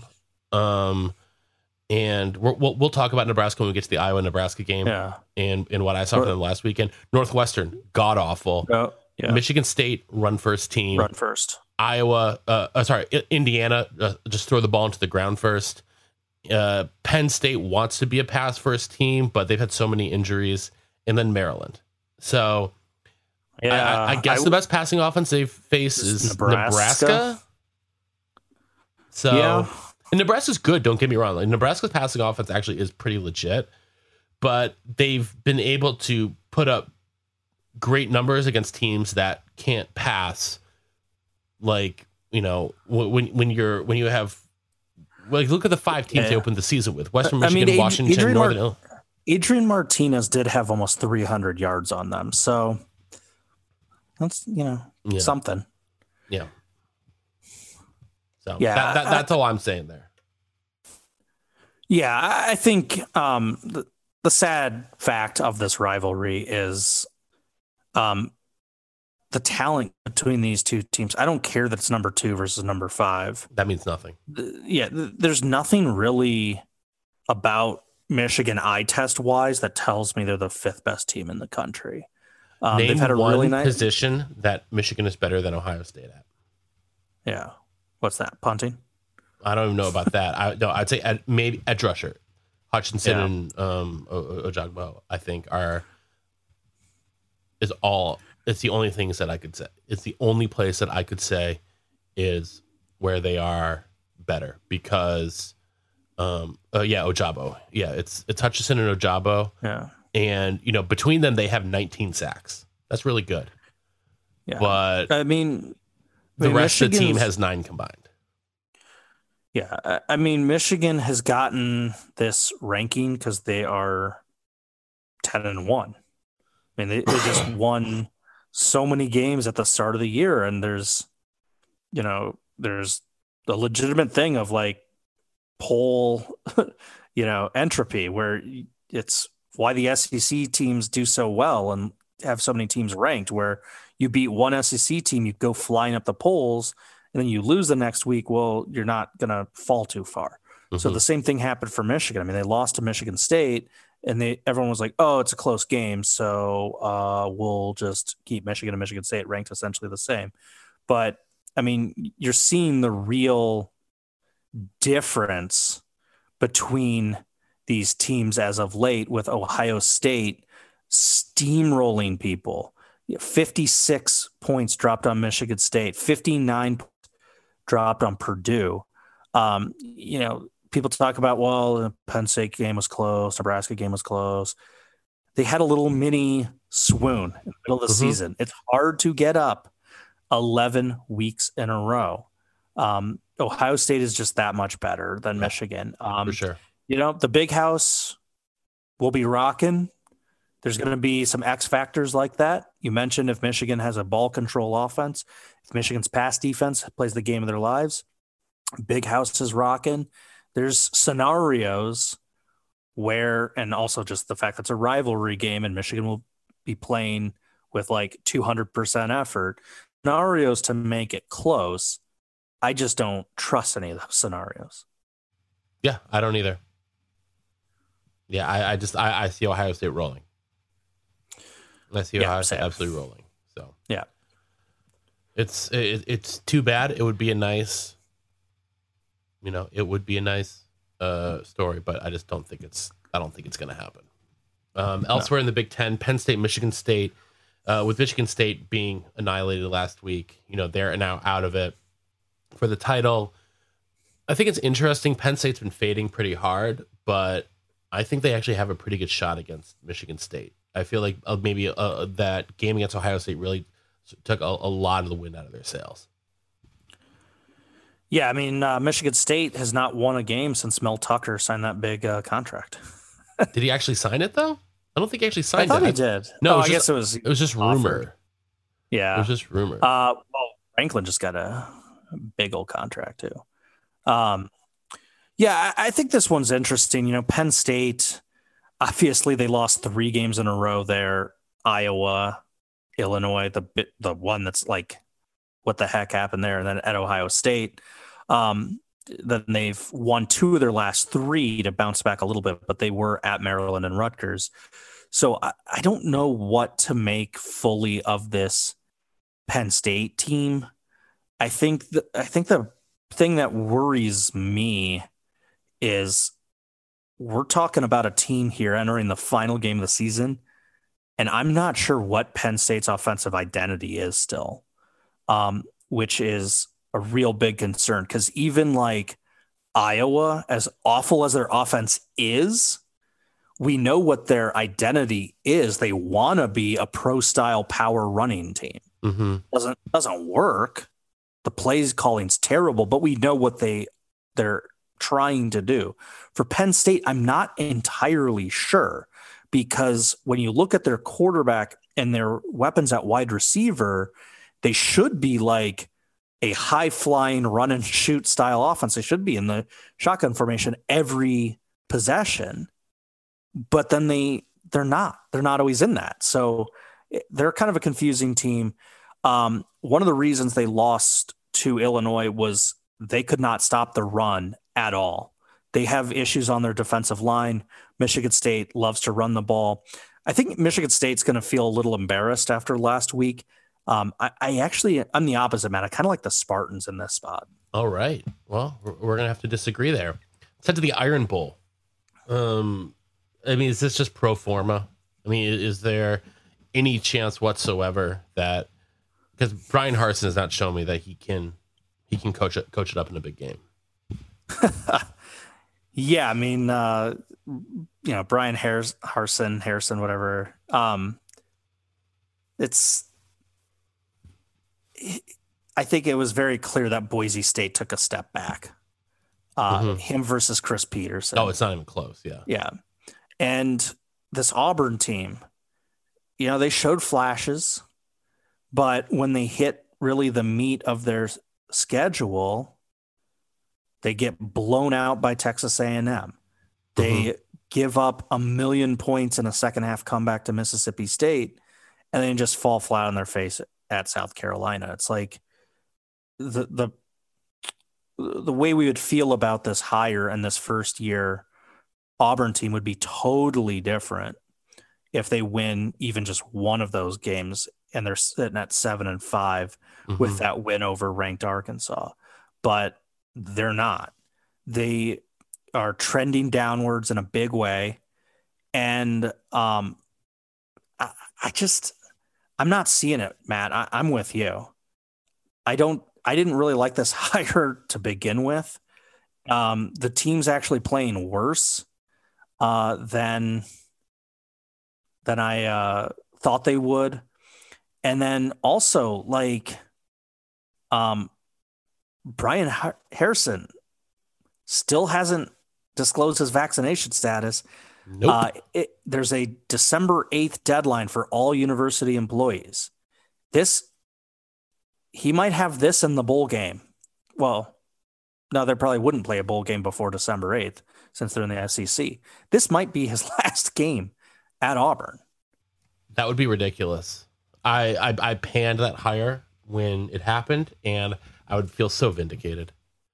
And we'll talk about Nebraska when we get to the Iowa-Nebraska game. Yeah. And what I saw from them last weekend. Northwestern, god awful. Oh, yeah. Michigan State, run first team. Run first. Iowa, Indiana, just throw the ball into the ground first. Penn State wants to be a pass first team, but they've had so many injuries. And then Maryland. So yeah, I guess the best passing offense they've faced is Nebraska. So, yeah. And Nebraska's good, don't get me wrong. Like, Nebraska's passing offense actually is pretty legit, but they've been able to put up great numbers against teams that can't pass. Like, you know, when you have, like, look at the 5 teams they opened the season with: Western Michigan, Washington, Adrian Martinez did have almost 300 yards on them, so that's something. Yeah. So that's all I'm saying there. Yeah, I think the sad fact of this rivalry is the talent between these two teams. I don't care that it's number 2 versus number 5. That means nothing. There's nothing really about Michigan eye test wise that tells me they're the 5th best team in the country. Name they've had a one really nice position that Michigan is better than Ohio State at. Yeah. What's that? Punting? I don't even know about that. I'd say maybe edge rusher, Hutchinson and Ojagbo. I think It's the only things that I could say. It's the only place that I could say is where they are better because, Ojabo. Yeah, it's Hutchinson and Ojabo. Yeah, and between them they have 19 sacks. That's really good. Yeah, but I mean. The rest of the team has 9 combined. Yeah. I mean, Michigan has gotten this ranking because they are 10-1. I mean, they just won so many games at the start of the year. And there's a legitimate thing of like poll, entropy where it's why the SEC teams do so well and have so many teams ranked where you beat one SEC team, you go flying up the polls, and then you lose the next week. Well, you're not going to fall too far. Mm-hmm. So the same thing happened for Michigan. I mean, they lost to Michigan State, and everyone was like, "Oh, it's a close game, so we'll just keep Michigan and Michigan State ranked essentially the same." But I mean, you're seeing the real difference between these teams as of late, with Ohio State steamrolling people. 56 points dropped on Michigan State, 59 dropped on Purdue. People talk about, well, the Penn State game was close, Nebraska game was close. They had a little mini swoon in the middle of the season. It's hard to get up 11 weeks in a row. Ohio State is just that much better than Michigan. For sure. The big house will be rocking. There's going to be some X factors like that. You mentioned if Michigan has a ball control offense, if Michigan's pass defense plays the game of their lives, big house is rocking. There's scenarios where, and also just the fact that it's a rivalry game and Michigan will be playing with like 200% effort, scenarios to make it close. I just don't trust any of those scenarios. Yeah, I don't either. Yeah, I see Ohio State rolling. I see Ohio State absolutely rolling. So yeah, it's too bad. It would be a nice, story, but I just don't think it's going to happen. Elsewhere in the Big Ten, Penn State, Michigan State, with Michigan State being annihilated last week, they're now out of it for the title. I think it's interesting. Penn State's been fading pretty hard, but I think they actually have a pretty good shot against Michigan State. I feel like maybe that game against Ohio State really took a lot of the wind out of their sails. Yeah, I mean, Michigan State has not won a game since Mel Tucker signed that big contract. Did he actually sign it, though? I don't think he actually signed it. I thought he did. No, I guess it was just rumor. Yeah. It was just rumor. Well, Franklin just got a big old contract, too. Yeah, I think this one's interesting. Penn State, obviously they lost 3 games in a row there. Iowa, Illinois, the one that's like, what the heck happened there? And then at Ohio State, then they've won 2 of their last 3 to bounce back a little bit, but they were at Maryland and Rutgers. So I don't know what to make fully of this Penn State team. I think the thing that worries me is we're talking about a team here entering the final game of the season, and I'm not sure what Penn State's offensive identity is still, which is a real big concern, because even like Iowa, as awful as their offense is, we know what their identity is. They want to be a pro-style power running team. Mm-hmm. Doesn't work. The plays calling's terrible, but we know what they're trying to do. For Penn State, I'm not entirely sure, because when you look at their quarterback and their weapons at wide receiver, they should be like a high flying run and shoot style offense. They should be in the shotgun formation every possession, but then they're not always in that. So they're kind of a confusing team. One of the reasons they lost to Illinois was they could not stop the run at all. They have issues on their defensive line. Michigan State loves to run the ball. I think Michigan State's going to feel a little embarrassed after last week. I'm the opposite, man. I kind of like the Spartans in this spot. All right. Well, we're going to have to disagree there. Let's head to the Iron Bowl. I mean, is this just pro forma? I mean, is there any chance whatsoever that, because Brian Harsin has not shown me that he can coach it up in a big game? Yeah, I mean, Brian Harrison, whatever. I think it was very clear that Boise State took a step back. Him versus Chris Peterson. Oh, it's not even close. Yeah. Yeah. And this Auburn team, they showed flashes, but when they hit really the meat of their schedule, they get blown out by Texas A&M. They give up 1 million points in a second half comeback to Mississippi State, and then just fall flat on their face at South Carolina. It's like the way we would feel about this hire and this first year Auburn team would be totally different if they win even just one of those games and they're sitting at 7-5 with that win over ranked Arkansas. But they're not. They are trending downwards in a big way. And I'm not seeing it, Matt. I'm with you. I didn't really like this hire to begin with. The team's actually playing worse than I thought they would. And then also, like, Brian Harrison still hasn't disclosed his vaccination status. Nope. There's a December 8th deadline for all university employees. He might have this in the bowl game. Well, no, they probably wouldn't play a bowl game before December 8th since they're in the SEC. This might be his last game at Auburn. That would be ridiculous. I panned that hire when it happened, and I would feel so vindicated.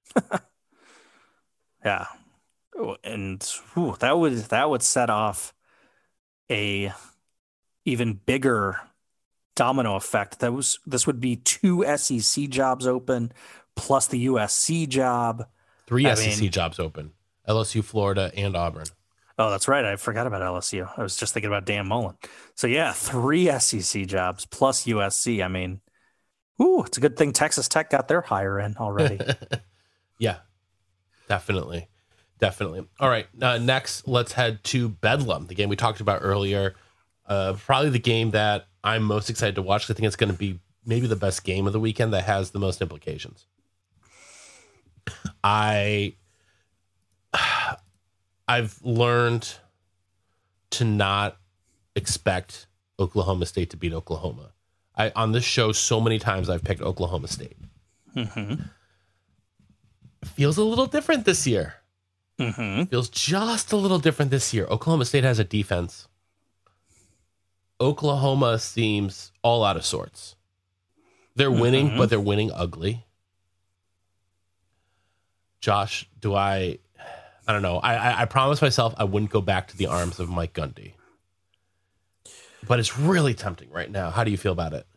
Yeah. And that would set off a even bigger domino effect. This would be 2 SEC jobs open plus the USC job. 3 SEC jobs open: LSU, Florida, and Auburn. Oh, that's right. I forgot about LSU. I was just thinking about Dan Mullen. So yeah, 3 SEC jobs plus USC. I mean, it's a good thing Texas Tech got their hire in already. Yeah, definitely. All right, next let's head to Bedlam, the game we talked about earlier. Probably the game that I'm most excited to watch. I think it's going to be maybe the best game of the weekend that has the most implications. I've learned to not expect Oklahoma State to beat Oklahoma. On this show, so many times I've picked Oklahoma State. It feels a little different this year. Feels just a little different this year. Oklahoma State has a defense Oklahoma seems all out of sorts. They're winning, but they're winning ugly. Josh, I don't know. I promised myself I wouldn't go back to the arms of Mike Gundy. But it's really tempting right now. How do you feel about it?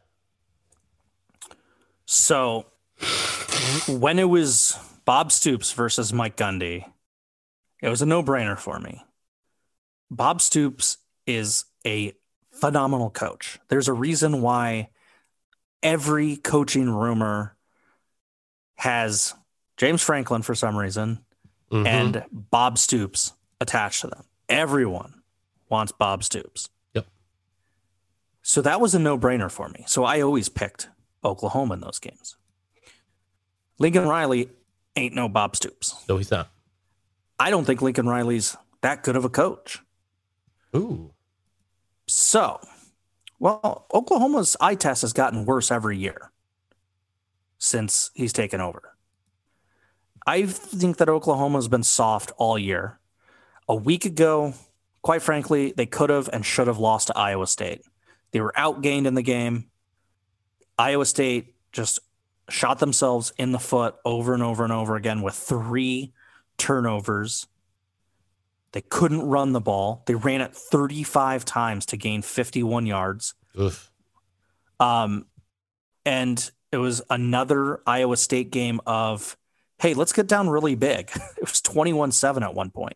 So when it was Bob Stoops versus Mike Gundy, it was a no-brainer for me. Bob Stoops is a phenomenal coach. There's a reason why every coaching rumor has James Franklin for some reason and Bob Stoops attached to them. Everyone wants Bob Stoops. Yep. So that was a no-brainer for me. So I always picked Oklahoma in those games. Lincoln Riley ain't no Bob Stoops. No, he's not. I don't think Lincoln Riley's that good of a coach. Ooh. So, well, Oklahoma's eye test has gotten worse every year since he's taken over. I think that Oklahoma's been soft all year. A week ago, quite frankly, they could have and should have lost to Iowa State. They were outgained in the game. Iowa State just shot themselves in the foot over and over and over again with 3 turnovers. They couldn't run the ball. They ran it 35 times to gain 51 yards. Oof. And it was another Iowa State game of, hey, let's get down really big. It was 21-7 at one point.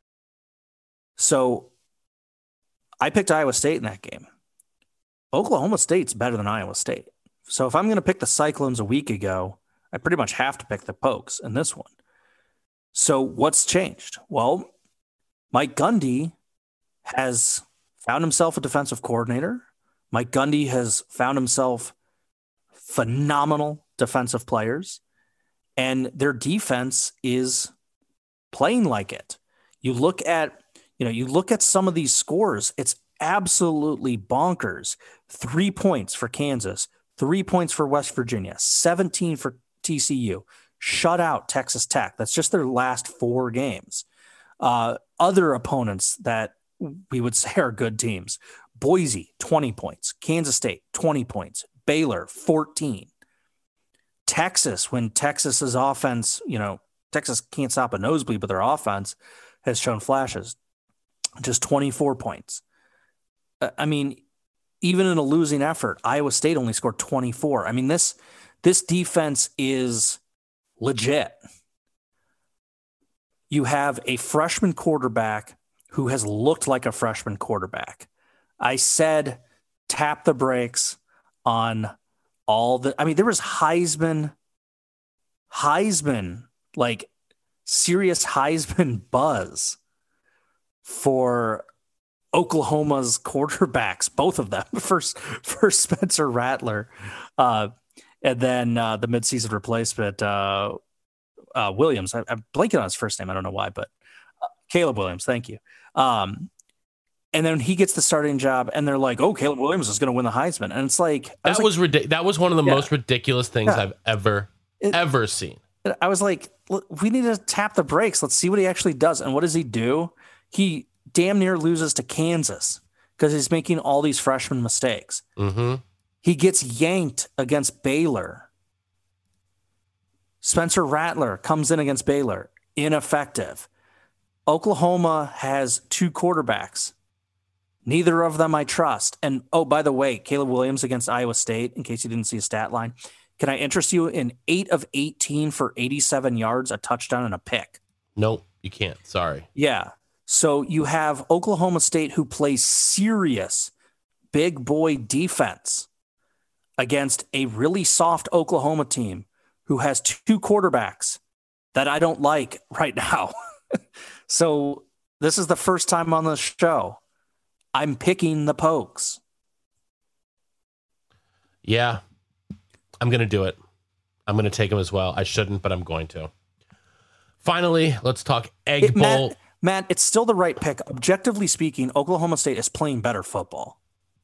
So I picked Iowa State in that game. Oklahoma State's better than Iowa State. So if I'm going to pick the Cyclones a week ago, I pretty much have to pick the Pokes in this one. So what's changed? Well, Mike Gundy has found himself a defensive coordinator. Mike Gundy has found himself phenomenal defensive players, and their defense is playing like it. You look at some of these scores, it's absolutely bonkers. 3 points for Kansas, 3 points for West Virginia, 17 for TCU, shut out Texas Tech. That's just their last 4 games. Other opponents that we would say are good teams: Boise, 20 points, Kansas State, 20 points, Baylor, 14. Texas, when Texas's offense, Texas can't stop a nosebleed, but their offense has shown flashes, just 24 points. I mean, even in a losing effort, Iowa State only scored 24. I mean, this defense is legit. You have a freshman quarterback who has looked like a freshman quarterback. I said, tap the brakes on all the, I mean, there was Heisman, like serious Heisman buzz for Oklahoma's quarterbacks, both of them. First Spencer Rattler, and then the midseason replacement, Williams. I'm blanking on his first name. I don't know why, but Caleb Williams. Thank you. And then he gets the starting job, and they're like, "Oh, Caleb Williams is going to win the Heisman," and it's like that was one of the most ridiculous things I've ever seen. I was like, we need to tap the brakes. Let's see what he actually does. And what does he do? He damn near loses to Kansas because he's making all these freshman mistakes. Mm-hmm. He gets yanked against Baylor. Spencer Rattler comes in against Baylor, ineffective. Oklahoma has 2 quarterbacks. Neither of them I trust. And, oh, by the way, Caleb Williams against Iowa State, in case you didn't see a stat line, can I interest you in 8 of 18 for 87 yards, a touchdown, and a pick? Nope, you can't. Sorry. Yeah. So you have Oklahoma State, who plays serious big boy defense against a really soft Oklahoma team who has 2 quarterbacks that I don't like right now. So this is the first time on the show I'm picking the Pokes. Yeah, I'm going to do it. I'm going to take them as well. I shouldn't, but I'm going to. Finally, let's talk Egg Bowl. Matt, it's still the right pick. Objectively speaking, Oklahoma State is playing better football.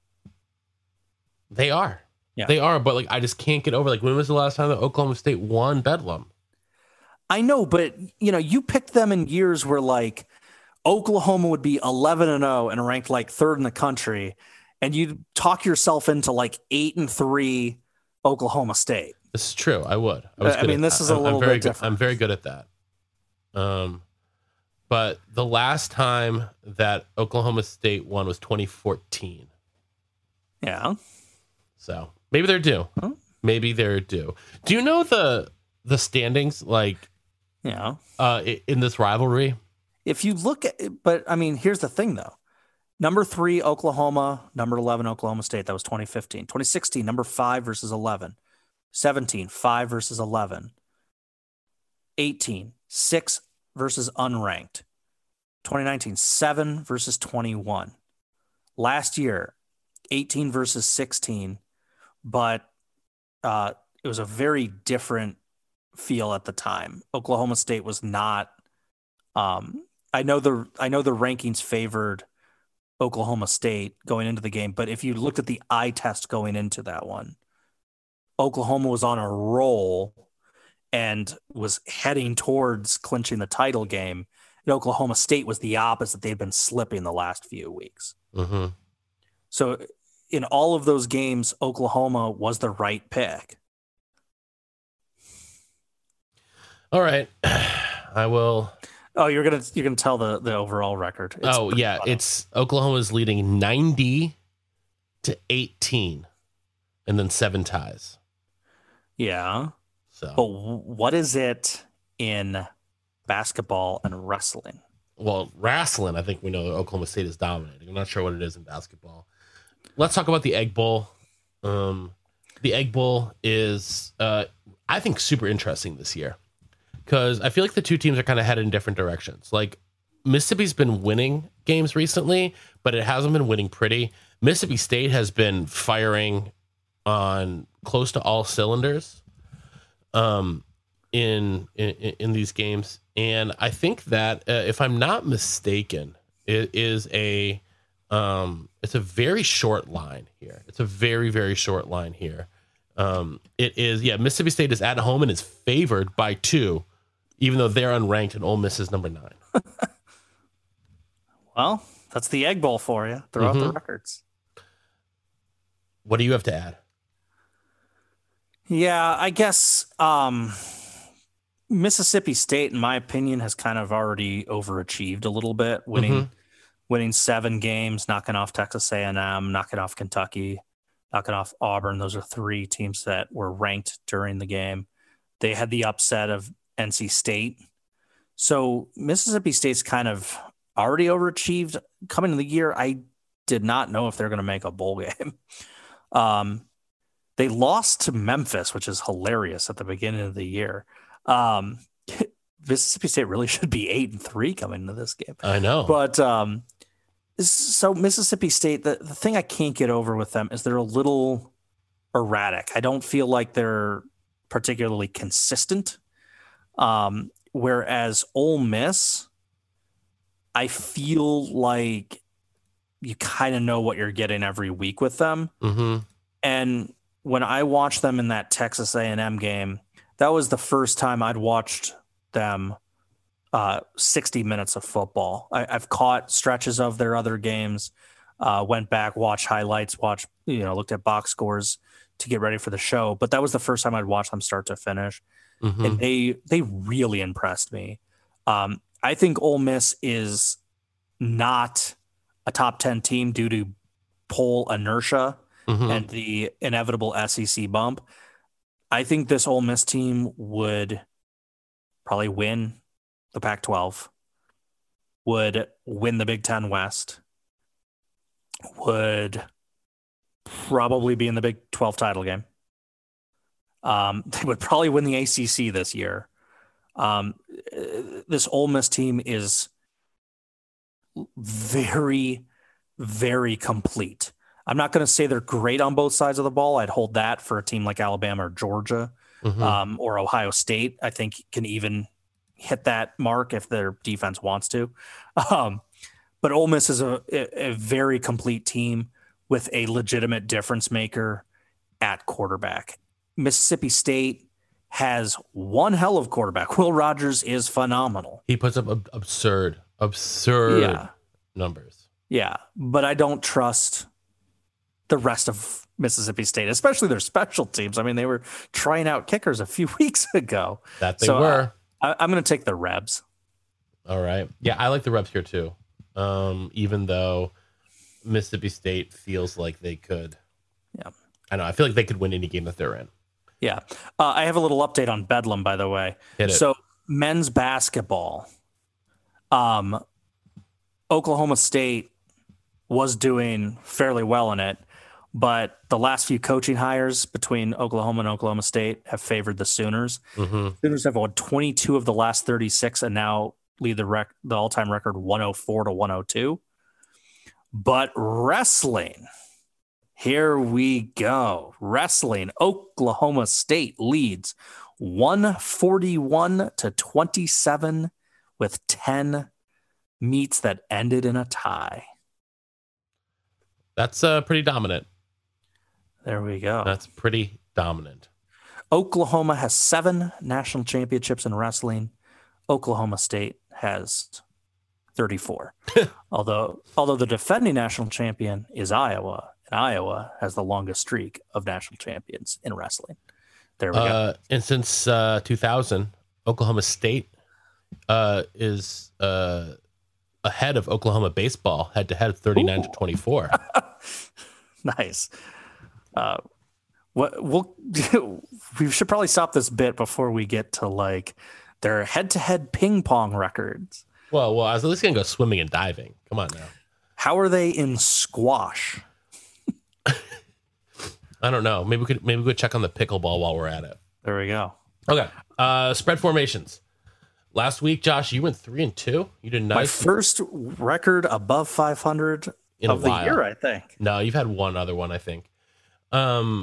They are. Yeah. They are, but I just can't get over, when was the last time that Oklahoma State won Bedlam? I know, but you picked them in years where Oklahoma would be 11-0 and ranked 3rd in the country, and you talk yourself into like 8-3 Oklahoma State. This is true. I would. I mean, this is a little bit different. I'm very good at that. But the last time that Oklahoma State won was 2014. Yeah. So maybe they're due. Huh? Maybe they're due. Do you know the standings like in this rivalry? If you look at it, but I mean, here's the thing though. Number 3, Oklahoma. Number 11, Oklahoma State. That was 2015. 2016, number 5 versus 11. 17, 5 versus 11. 18, 6 versus unranked. 2019, 7 versus 21. Last year, 18 versus 16, but it was a very different feel at the time. Oklahoma State was not. I know the rankings favored Oklahoma State going into the game, but if you looked at the eye test going into that one, Oklahoma was on a roll and was heading towards clinching the title game. And Oklahoma State was the opposite. They'd been slipping the last few weeks. Mm-hmm. So in all of those games, Oklahoma was the right pick. All right. I will. Oh, you're gonna tell the overall record. It's Oklahoma's leading 90-18, and then 7 ties. Yeah. So, but what is it in basketball and wrestling? Well, wrestling, I think we know that Oklahoma State is dominating. I'm not sure what it is in basketball. Let's talk about the Egg Bowl. The Egg Bowl is, I think, super interesting this year because I feel like the two teams are kind of headed in different directions. Like Mississippi's been winning games recently, but it hasn't been winning pretty. Mississippi State has been firing on close to all cylinders in these games. And I think that if I'm not mistaken, it is it's a very short line here. It's a very, very short line here. It is, Mississippi State is at home and is favored by 2, even though they're unranked and Ole Miss is number 9. Well, that's the Egg Bowl for you. Throw out the records. What do you have to add? Yeah, I guess Mississippi State, in my opinion, has kind of already overachieved a little bit, winning 7 games, knocking off Texas A&M, knocking off Kentucky, knocking off Auburn. Those are 3 teams that were ranked during the game. They had the upset of NC State. So Mississippi State's kind of already overachieved coming into the year. I did not know if they're going to make a bowl game. They lost to Memphis, which is hilarious at the beginning of the year. Mississippi State really should be 8-3 coming into this game. I know. But so Mississippi State, the thing I can't get over with them is they're a little erratic. I don't feel like they're particularly consistent. Whereas Ole Miss, I feel like you kind of know what you're getting every week with them. Mm-hmm. And when I watched them in that Texas A&M game, that was the first time I'd watched them 60 minutes of football. I've caught stretches of their other games, went back, watched highlights, looked at box scores to get ready for the show. But that was the first time I'd watched them start to finish. Mm-hmm. And they really impressed me. I think Ole Miss is not a top 10 team due to poll inertia and the inevitable SEC bump. I think this Ole Miss team would probably win the Pac-12, would win the Big Ten West, would probably be in the Big 12 title game. They would probably win the ACC this year. This Ole Miss team is very, very complete. I'm not going to say they're great on both sides of the ball. I'd hold that for a team like Alabama or Georgia or Ohio State. I think can even hit that mark if their defense wants to. But Ole Miss is a very complete team with a legitimate difference maker at quarterback. Mississippi State has one hell of quarterback. Will Rogers is phenomenal. He puts up absurd numbers. Yeah, but I don't trust the rest of Mississippi State, especially their special teams. I mean, they were trying out kickers a few weeks ago. That they were. I'm going to take the Rebs. All right. Yeah, I like the Rebs here too. Even though Mississippi State feels like they could. Yeah. I know. I feel like they could win any game that they're in. Yeah. I have a little update on Bedlam, by the way. Hit it. So men's basketball, Oklahoma State was doing fairly well in it, but the last few coaching hires between Oklahoma and Oklahoma State have favored the Sooners. Mm-hmm. Sooners have won 22 of the last 36 and now lead the all-time record 104 to 102. But wrestling, here we go. Wrestling, Oklahoma State leads 141 to 27 with 10 meets that ended in a tie. That's pretty dominant. There we go. That's pretty dominant. Oklahoma has 7 national championships in wrestling. Oklahoma State has 34. although the defending national champion is Iowa, and Iowa has the longest streak of national champions in wrestling. There we go. And since 2000, Oklahoma State is ahead of Oklahoma baseball, head-to-head 39 to 24. Nice. We should probably stop this bit before we get to like their head-to-head ping pong records. Well, I was at least gonna go swimming and diving. Come on now. How are they in squash? I don't know. Maybe we could check on the pickleball while we're at it. There we go. Okay. Spread formations. Last week, Josh, you went 3-2. You did nice. My first record above 500 in of the year, I think. No, you've had one other one, I think. We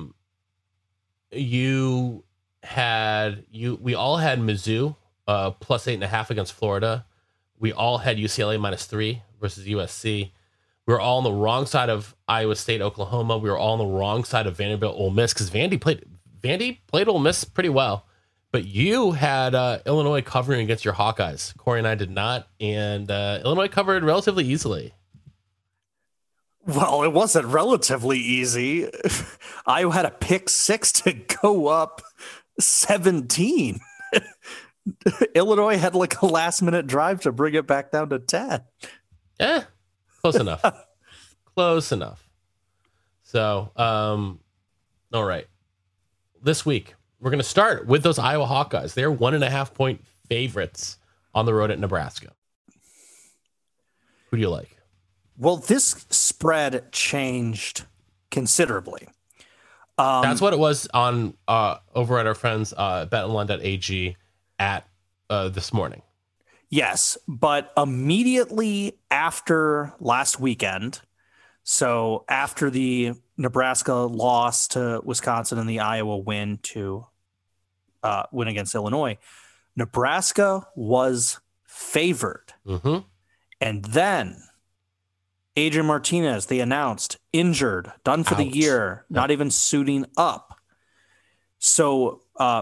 all had Mizzou plus 8.5 against Florida. We all had UCLA -3 versus USC. We were all on the wrong side of Iowa State, Oklahoma. We were all on the wrong side of Vanderbilt, Ole Miss, because Vandy played Ole Miss pretty well. But you had Illinois covering against your Hawkeyes. Corey and I did not, and Illinois covered relatively easily. Well, it wasn't relatively easy. Iowa had a pick 6 to go up 17. Illinois had like a last-minute drive to bring it back down to 10. Close enough. Close enough. So, all right. This week, we're going to start with those Iowa Hawkeyes. They're 1.5-point favorites on the road at Nebraska. Who do you like? Well, this spread changed considerably. That's what it was on over at our friends betonline.ag at this morning. Yes, but immediately after last weekend, so after the Nebraska loss to Wisconsin and the Iowa win against Illinois, Nebraska was favored. Mm-hmm. And then Adrian Martinez, they announced, injured, done for the year, not even suiting up. So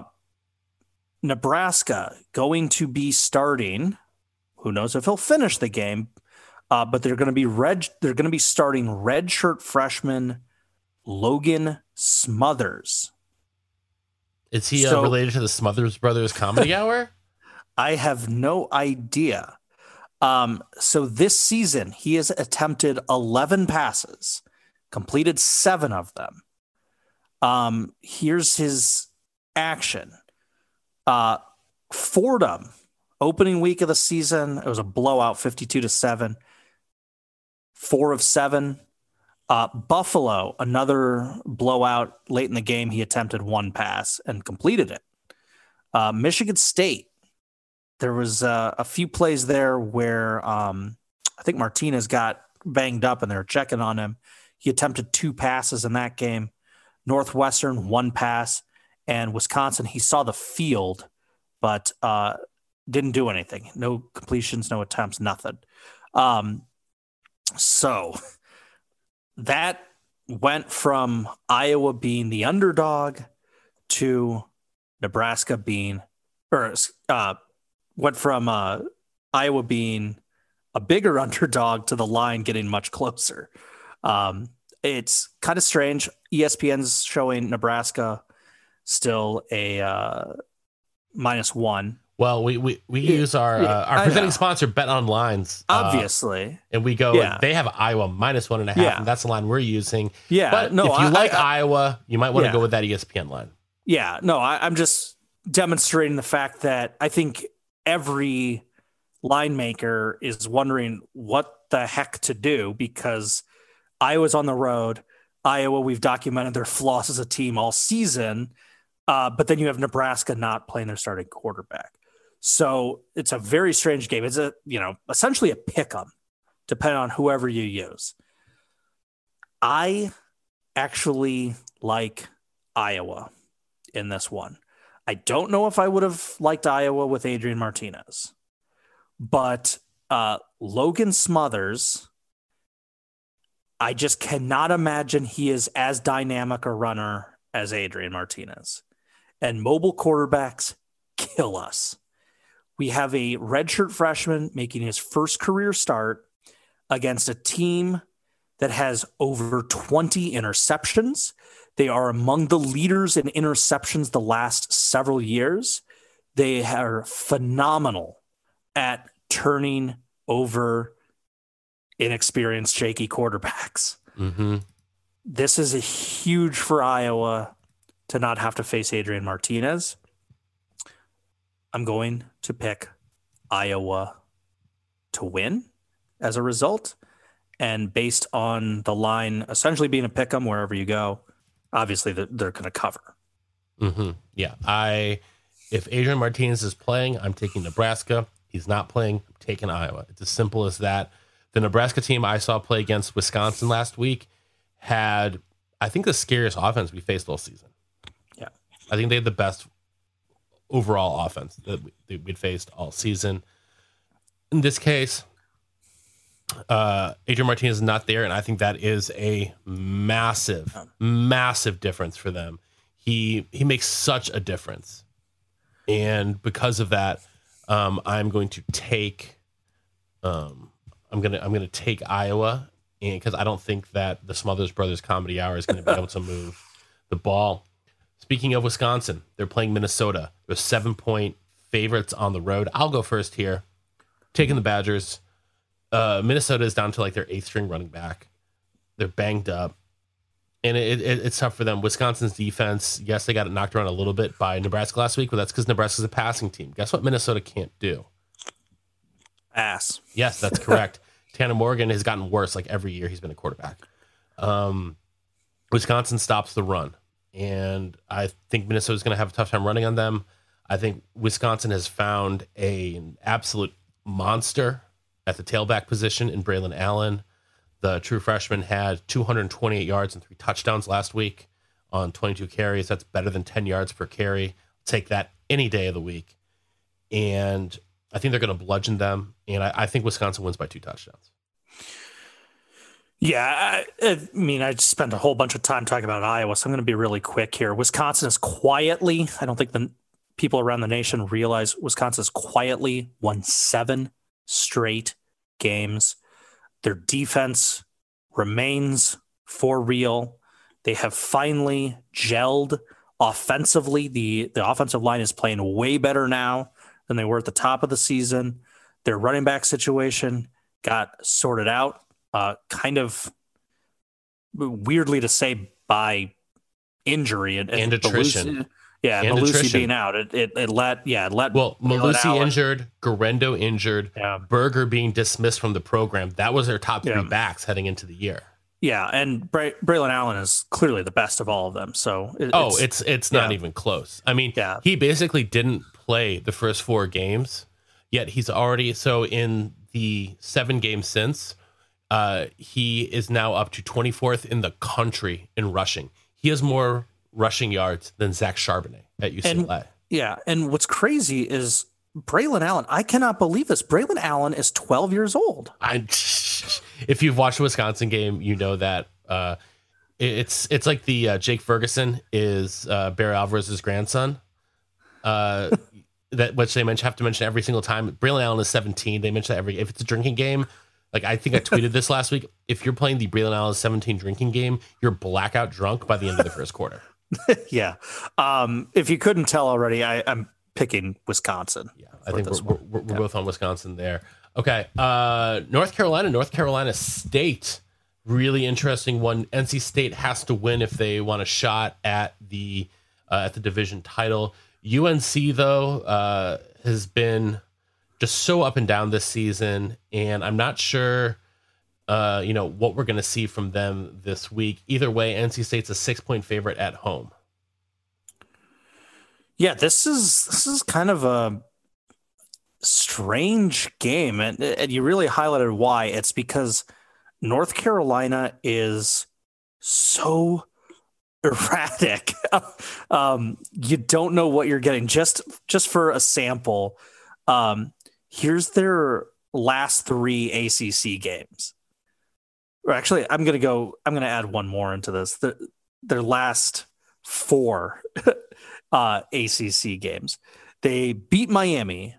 Nebraska going to be starting, who knows if he'll finish the game, but they're going to be starting redshirt freshman Logan Smothers. Is he related to the Smothers Brothers Comedy Hour? I have no idea. So this season, he has attempted 11 passes, completed 7 of them. Here's his action. Fordham, opening week of the season, it was a blowout, 52-7. 4 of 7. Buffalo, another blowout late in the game. He attempted 1 pass and completed it. Michigan State, there was a few plays there where I think Martinez got banged up and they were checking on him. He attempted 2 passes in that game. Northwestern, 1 pass. And Wisconsin, he saw the field, but didn't do anything. No completions, no attempts, nothing. So that went from Iowa being the underdog to Nebraska being, went from Iowa being a bigger underdog to the line getting much closer. It's kind of strange. ESPN's showing Nebraska still a -1. Well, we use our presenting sponsor Bet Online's obviously, and we go. Yeah. They have Iowa -1.5, and that's the line we're using. Yeah, but if you like Iowa, you might want to go with that ESPN line. Yeah, no, I'm just demonstrating the fact that I think every line maker is wondering what the heck to do, because Iowa's on the road. Iowa, we've documented their flaws as a team all season, but then you have Nebraska not playing their starting quarterback. So it's a very strange game. It's essentially a pick 'em, depending on whoever you use. I actually like Iowa in this one. I don't know if I would have liked Iowa with Adrian Martinez, but Logan Smothers, I just cannot imagine he is as dynamic a runner as Adrian Martinez. And mobile quarterbacks kill us. We have a redshirt freshman making his first career start against a team that has over 20 interceptions. They are among the leaders in interceptions the last several years. They are phenomenal at turning over inexperienced, shaky quarterbacks. Mm-hmm. This is a huge for Iowa to not have to face Adrian Martinez. I'm going to pick Iowa to win as a result. And based on the line essentially being a pick 'em wherever you go, obviously they're going to cover. Mm-hmm. Yeah. If Adrian Martinez is playing, I'm taking Nebraska. He's not playing, I'm taking Iowa. It's as simple as that. The Nebraska team I saw play against Wisconsin last week had, I think, the scariest offense we faced all season. Yeah. I think they had the best overall offense that we'd faced all season. In this case, Adrian Martinez is not there, and I think that is a massive difference for them. He makes such a difference, and because of that, I'm going to take I'm gonna take Iowa, and because I don't think that the Smothers Brothers Comedy Hour is going to be able to move the ball. Speaking of Wisconsin, they're playing Minnesota. They're 7-point favorites on the road. I'll go first here, taking the Badgers. Minnesota is down to like their 8th string running back. They're banged up, and it's tough for them. Wisconsin's defense, yes, they got it knocked around a little bit by Nebraska last week, but that's because Nebraska's a passing team. Guess what Minnesota can't do? Ass. Yes, that's correct. Tanner Morgan has gotten worse like every year he's been a quarterback. Wisconsin stops the run, and I think Minnesota's going to have a tough time running on them. I think Wisconsin has found an absolute monster at the tailback position in Braylon Allen. The true freshman had 228 yards and 3 touchdowns last week on 22 carries. That's better than 10 yards per carry. Take that any day of the week. And I think they're going to bludgeon them. And I think Wisconsin wins by 2 touchdowns. Yeah, I mean, I just spent a whole bunch of time talking about Iowa, so I'm going to be really quick here. Wisconsin is quietly, I don't think the people around the nation realize Wisconsin has quietly won 7 straight games. Their defense remains for real. They have finally gelled offensively. The offensive line is playing way better now than they were at the top of the season. Their running back situation got sorted out, kind of weirdly to say, by injury and attrition. Malusi being out. It let Malusi injured, Guerendo injured, Berger being dismissed from the program. That was their top 3 backs heading into the year. Yeah, and Braylon Allen is clearly the best of all of them. So it's not even close. I mean, he basically didn't play the first 4 games, yet he's already in the 7 games since. He is now up to 24th in the country in rushing. He has more rushing yards than Zach Charbonnet at UCLA. And what's crazy is Braylon Allen. I cannot believe this. Braylon Allen is 12 years old. If you've watched a Wisconsin game, you know that it's like the Jake Ferguson is Barry Alvarez's grandson. That which they have to mention every single time. Braylon Allen is 17. They mention that if it's a drinking game, Like, I think I tweeted this last week. If you're playing the Braylon Allen 17 drinking game, you're blackout drunk by the end of the first quarter. Yeah. If you couldn't tell already, I'm picking Wisconsin. Yeah, I think we're both on Wisconsin there. Okay. North Carolina State. Really interesting one. NC State has to win if they want a shot at the division title. UNC, though, has been just so up and down this season, and I'm not sure what we're going to see from them this week. Either way, NC State's a 6-point favorite at home. Yeah, this is kind of a strange game, and you really highlighted why. It's because North Carolina is so erratic. You don't know what you're getting. Just for a sample, here's their last 3 ACC games. Or actually, I'm going to add one more into this. Their last 4 ACC games. They beat Miami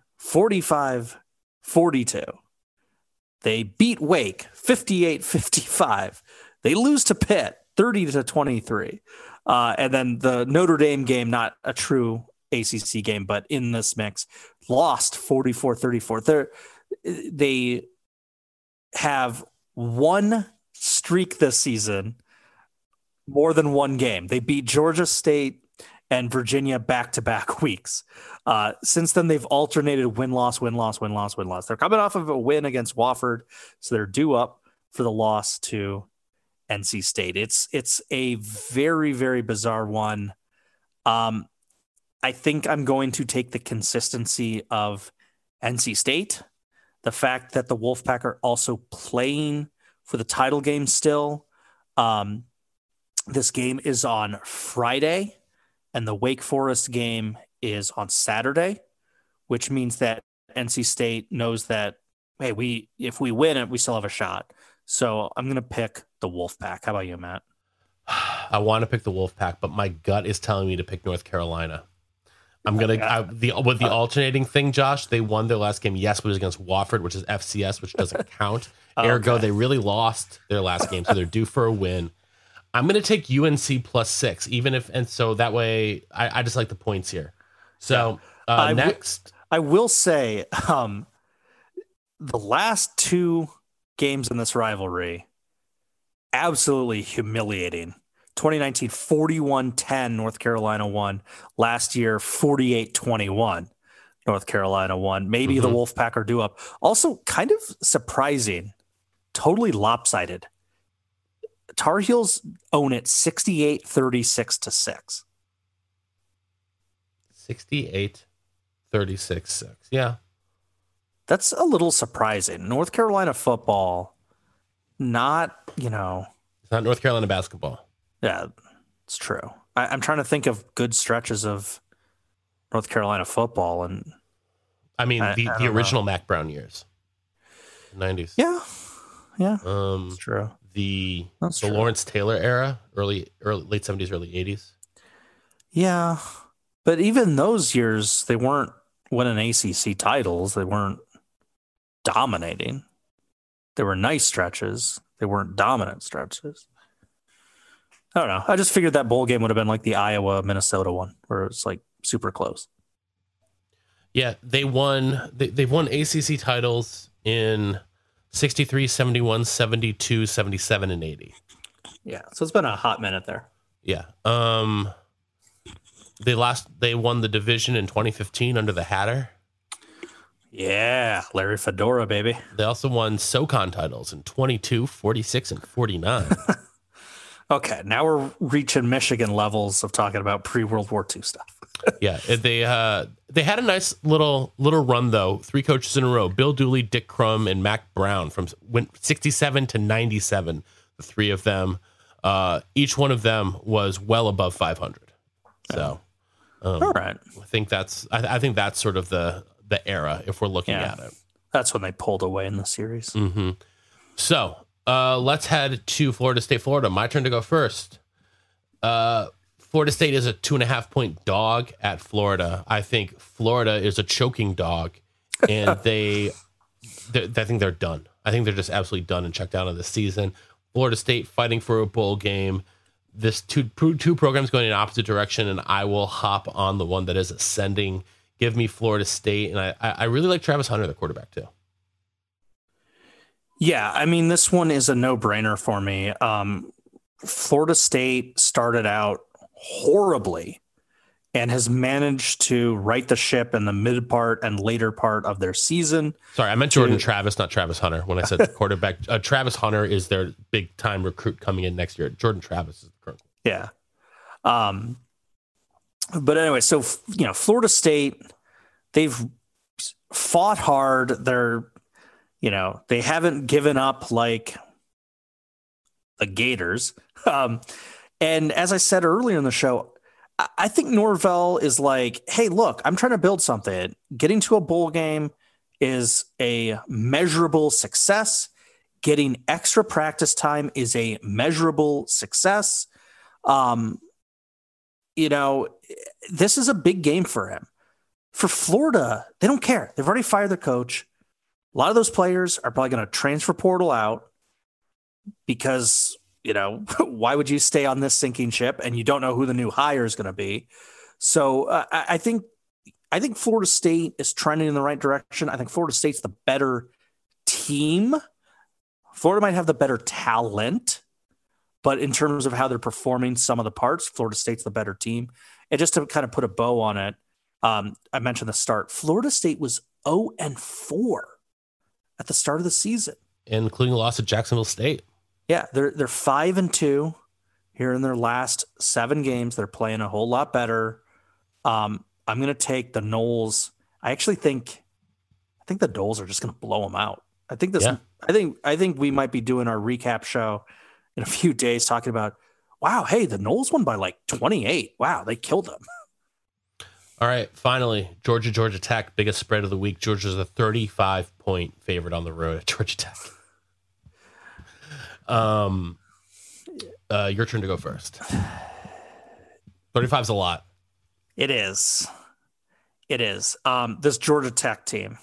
45-42. They beat Wake 58-55. They lose to Pitt 30-23. And then the Notre Dame game, not a true ACC game, but in this mix, lost 44-34. They have one streak this season, more than one game. They beat Georgia State and Virginia back-to-back weeks. Since then, they've alternated win-loss. They're coming off of a win against Wofford, so they're due up for the loss to NC State. It's a very, very bizarre one. I think I'm going to take the consistency of NC State, the fact that the Wolfpack are also playing for the title game still. This game is on Friday, and the Wake Forest game is on Saturday, which means that NC State knows that, hey, if we win it, we still have a shot. So I'm going to pick the Wolfpack. How about you, Matt? I want to pick the Wolfpack, but my gut is telling me to pick North Carolina. I'm going to the alternating thing, Josh. They won their last game, yes, but it was against Wofford, which is FCS, which doesn't count. Ergo, they really lost their last game, so they're due for a win. I'm going to take UNC +6, and so that way I just like the points here. So next, I will say the last 2 games in this rivalry, absolutely humiliating. 2019, 41-10, North Carolina won. Last year, 48-21, North Carolina won. Maybe the Wolfpack are due up. Also, kind of surprising, totally lopsided. Tar Heels own it 68-36-6. 68-36-6. Yeah. That's a little surprising. North Carolina football, not, It's not North Carolina basketball. Yeah, it's true. I'm trying to think of good stretches of North Carolina football. And I mean, the original Mac Brown years. The 90s. Yeah. That's true. The Lawrence Taylor era, late 70s, early 80s. Yeah. But even those years, they weren't winning ACC titles. They weren't dominating. They were nice stretches. They weren't dominant stretches. I don't know. I just figured that bowl game would have been like the Iowa-Minnesota one, where it's like super close. Yeah, they've won ACC titles in 63, 71, 72, 77, and 80. Yeah, so it's been a hot minute there. Yeah. They won the division in 2015 under the Hatter. Yeah, Larry Fedora, baby. They also won SoCon titles in 22, 46, and 49. Okay, now we're reaching Michigan levels of talking about pre-World War II stuff. Yeah, they had a nice little run though. 3 coaches in a row: Bill Dooley, Dick Crum, and Mac Brown went 67 to 97. The 3 of them, each one of them was well above 500. So, all right, I think that's sort of the era if we're looking at it. That's when they pulled away in the series. Mm-hmm. So let's head to Florida State, Florida. My turn to go first. Florida State is a 2.5-point dog at Florida. I think Florida is a choking dog, and I think they're done. I think they're just absolutely done and checked out of this season. Florida State fighting for a bowl game. This two programs going in opposite direction, and I will hop on the one that is ascending. Give me Florida State, and I really like Travis Hunter, the quarterback, too. Yeah, I mean, this one is a no-brainer for me. Florida State started out horribly and has managed to right the ship in the mid part and later part of their season. Sorry, I meant Jordan Travis, not Travis Hunter. When I said quarterback, Travis Hunter is their big time recruit coming in next year. Jordan Travis is the current. Yeah. But anyway, so, Florida State, they've fought hard. They haven't given up like the Gators. And as I said earlier in the show, I think Norvell is like, hey, look, I'm trying to build something. Getting to a bowl game is a measurable success. Getting extra practice time is a measurable success. This is a big game for him. For Florida, they don't care. They've already fired their coach. A lot of those players are probably going to transfer portal out because, why would you stay on this sinking ship and you don't know who the new hire is going to be? So I think Florida State is trending in the right direction. I think Florida State's the better team. Florida might have the better talent, but in terms of how they're performing some of the parts, Florida State's the better team. And just to kind of put a bow on it, I mentioned the start. Florida State was 0-4 at the start of the season, including a loss at Jacksonville State. Yeah, they're 5-2 here in their last 7 games. They're playing a whole lot better. I'm going to take the Noles. I think the Noles are just going to blow them out. I think we might be doing our recap show in a few days talking about, wow, hey, the Noles won by like 28. Wow, they killed them. All right, finally, Georgia Tech, biggest spread of the week. Georgia's a 35-point favorite on the road at Georgia Tech. Your turn to go first. 35 is a lot. It is. This Georgia Tech team.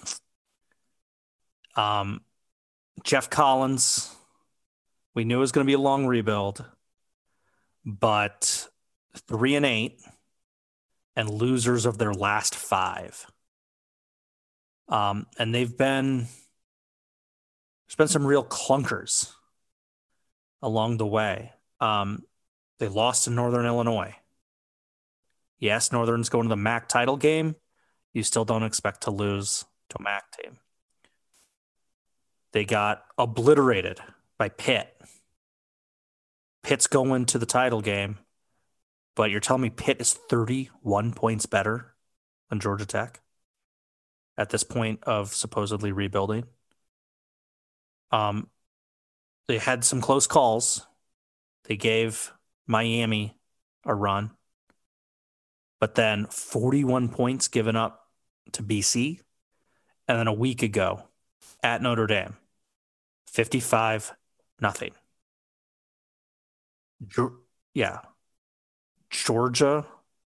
Jeff Collins, we knew it was going to be a long rebuild, but 3-8 and losers of their last 5. And there's been some real clunkers along the way. They lost to Northern Illinois. Yes, Northern's going to the MAC title game. You still don't expect to lose to a MAC team. They got obliterated by Pitt. Pitt's going to the title game, but you're telling me Pitt is 31 points better than Georgia Tech at this point of supposedly rebuilding. They had some close calls. They gave Miami a run, but then 41 points given up to BC. And then a week ago at Notre Dame, 55-0. Georgia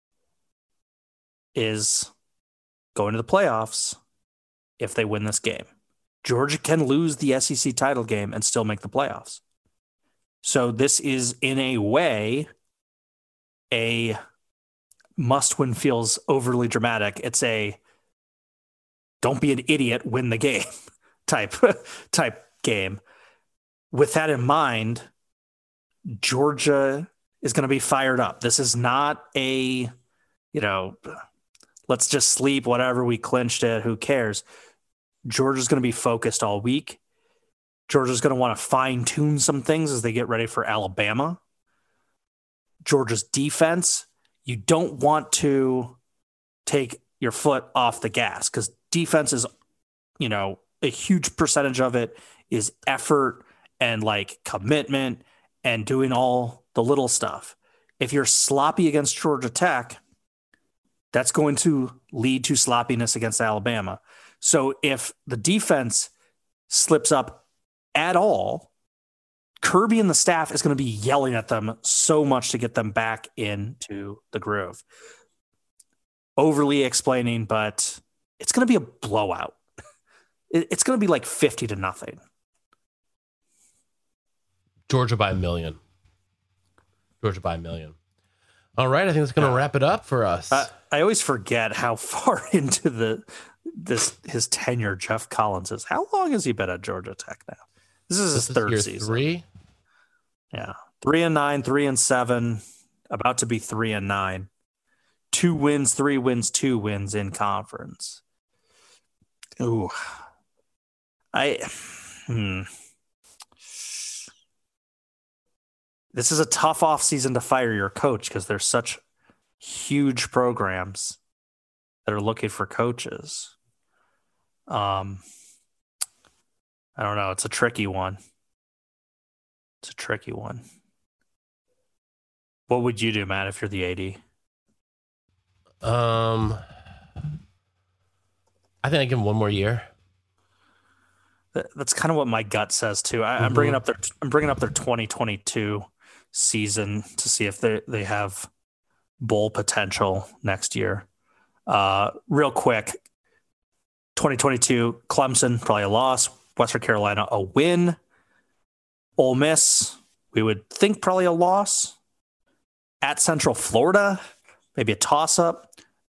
is going to the playoffs if they win this game. Georgia can lose the SEC title game and still make the playoffs. So this is, in a way, a must-win. Feels overly dramatic. It's a don't be an idiot, win the game type game. With that in mind, Georgia is going to be fired up. This is not a, let's just sleep, whatever, we clinched it, who cares? Georgia's going to be focused all week. Georgia's going to want to fine-tune some things as they get ready for Alabama. Georgia's defense, you don't want to take your foot off the gas because defense is, a huge percentage of it is effort and like commitment and doing all the little stuff. If you're sloppy against Georgia Tech, that's going to lead to sloppiness against Alabama. So if the defense slips up at all, Kirby and the staff is going to be yelling at them so much to get them back into the groove. Overly explaining, but it's going to be a blowout. It's going to be like 50-0. Georgia by a million. Georgia by a million. All right, I think that's going to wrap it up for us. I always forget how far into his tenure Jeff Collins is. How long has he been at Georgia Tech now? This is his third season. 3? Yeah. 3-9, 3-7, about to be 3-9. 2 wins, 3 wins, 2 wins in conference. Ooh. This is a tough offseason to fire your coach because there's such huge programs that are looking for coaches. I don't know. It's a tricky one. What would you do, Matt, if you're the AD? I think I give him one more year. That's kind of what my gut says too. I'm bringing up their 2022 season to see if they have bowl potential next year. Real quick, 2022 Clemson probably a loss. Western Carolina a win. Ole Miss we would think probably a loss. At Central Florida maybe a toss up.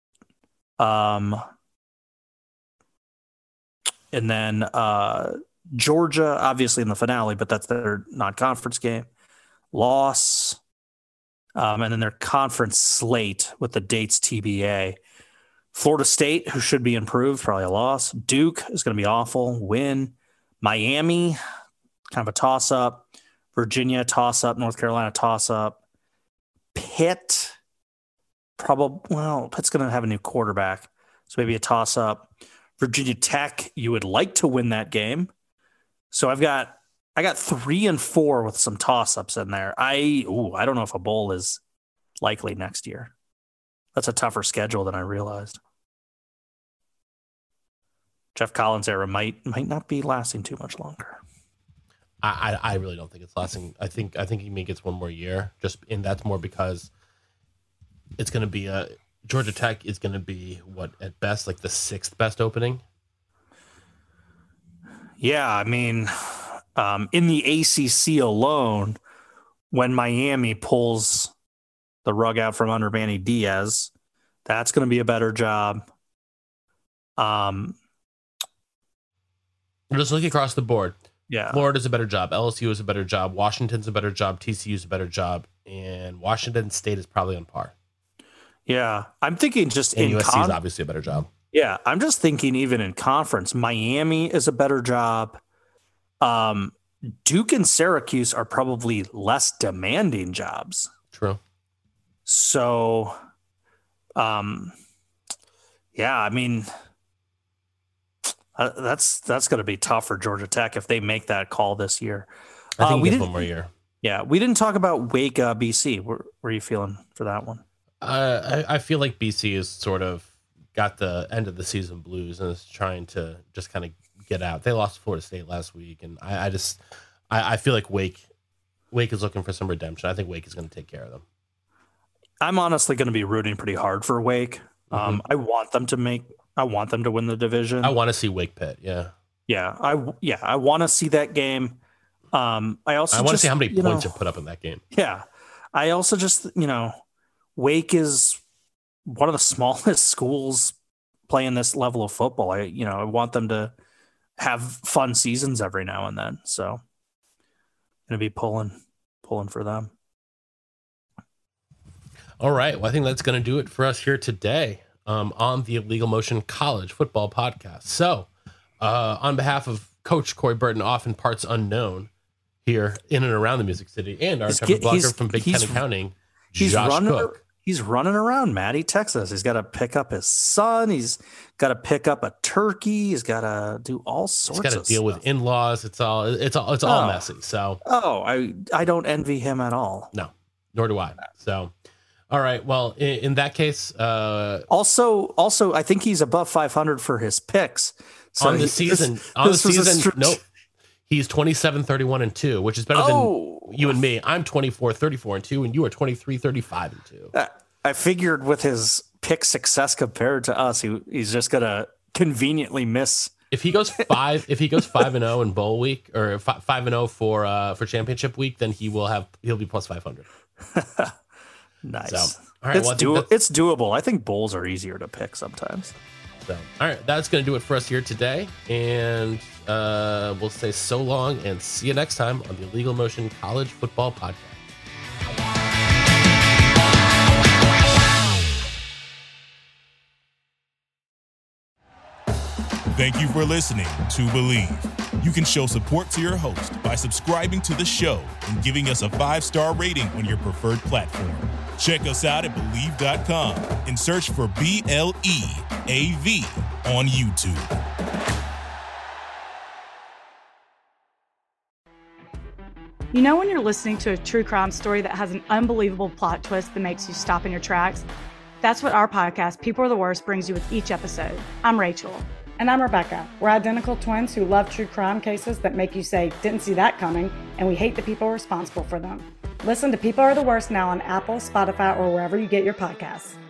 And then Georgia, obviously in the finale, but that's their non-conference game. Loss. And then their conference slate with the dates TBA. Florida State, who should be improved, probably a loss. Duke is going to be awful. Win. Miami, kind of a toss-up. Virginia, toss-up. North Carolina, toss-up. Pitt, Pitt's going to have a new quarterback, so maybe a toss-up. Virginia Tech, you would like to win that game. So I got 3 and 4 with some toss-ups in there. I don't know if a bowl is likely next year. That's a tougher schedule than I realized. Jeff Collins' era might not be lasting too much longer. I really don't think it's lasting. I think he may get one more year. And that's more because it's going to be Georgia Tech is going to be what at best like the 6th best opening. Yeah, I mean, in the ACC alone, when Miami pulls the rug out from under Manny Diaz, that's going to be a better job. Just look across the board. Yeah, Florida's a better job. LSU is a better job. Washington's a better job. TCU's a better job, and Washington State is probably on par. Yeah, I'm thinking just and in USC is obviously a better job. Yeah, I'm just thinking even in conference, Miami is a better job. Duke and Syracuse are probably less demanding jobs. True. So, yeah, I mean, that's going to be tough for Georgia Tech if they make that call this year. I think we did one more year. Yeah, we didn't talk about Wake BC. Where are you feeling for that one? I feel like BC is sort of got the end of the season blues and is trying to just kind of get out. They lost to Florida State last week, and I feel like Wake is looking for some redemption. I think Wake is going to take care of them. I'm honestly going to be rooting pretty hard for Wake. I want them to win the division. I want to see Wake Pitt. I want to see that game. I want to see how many points are put up in that game. Yeah. I also just, Wake is one of the smallest schools playing this level of football. I want them to have fun seasons every now and then. So I'm going to be pulling for them. All right. Well, I think that's going to do it for us here today on the Illegal Motion College Football Podcast. So on behalf of Coach Corey Burton, often parts unknown here in and around the Music City, and our cover blogger from Big Ten Accounting, Josh Cook. He's running around, Matt. He texts us. He's got to pick up his son. He's got to pick up a turkey. He's got to do all sorts of stuff. He's got to deal with in-laws. It's all messy. So I don't envy him at all. No, nor do I. So, all right. Well, in that case, also, I think he's above 500 for his picks. So on the season. Nope. He's 27, 31, and 2, which is better than you and me. I'm 24, 34, and 2, and you are 23, 35, and 2. I figured with his pick success compared to us, he's just going to conveniently miss If he goes 5-0 in bowl week or 5-0 for championship week, then he'll be plus 500. Nice. So, all right, it's doable. I think bowls are easier to pick sometimes. So, all right, that's going to do it for us here today, and we'll say so long and see you next time on the Illegal Motion College Football Podcast. Thank you for listening to Believe. You can show support to your host by subscribing to the show and giving us a 5-star rating on your preferred platform. Check us out at Believe.com and search for BLEAV on YouTube. You know when you're listening to a true crime story that has an unbelievable plot twist that makes you stop in your tracks? That's what our podcast, People Are the Worst, brings you with each episode. I'm Rachel. And I'm Rebecca. We're identical twins who love true crime cases that make you say, didn't see that coming, and we hate the people responsible for them. Listen to People Are the Worst now on Apple, Spotify, or wherever you get your podcasts.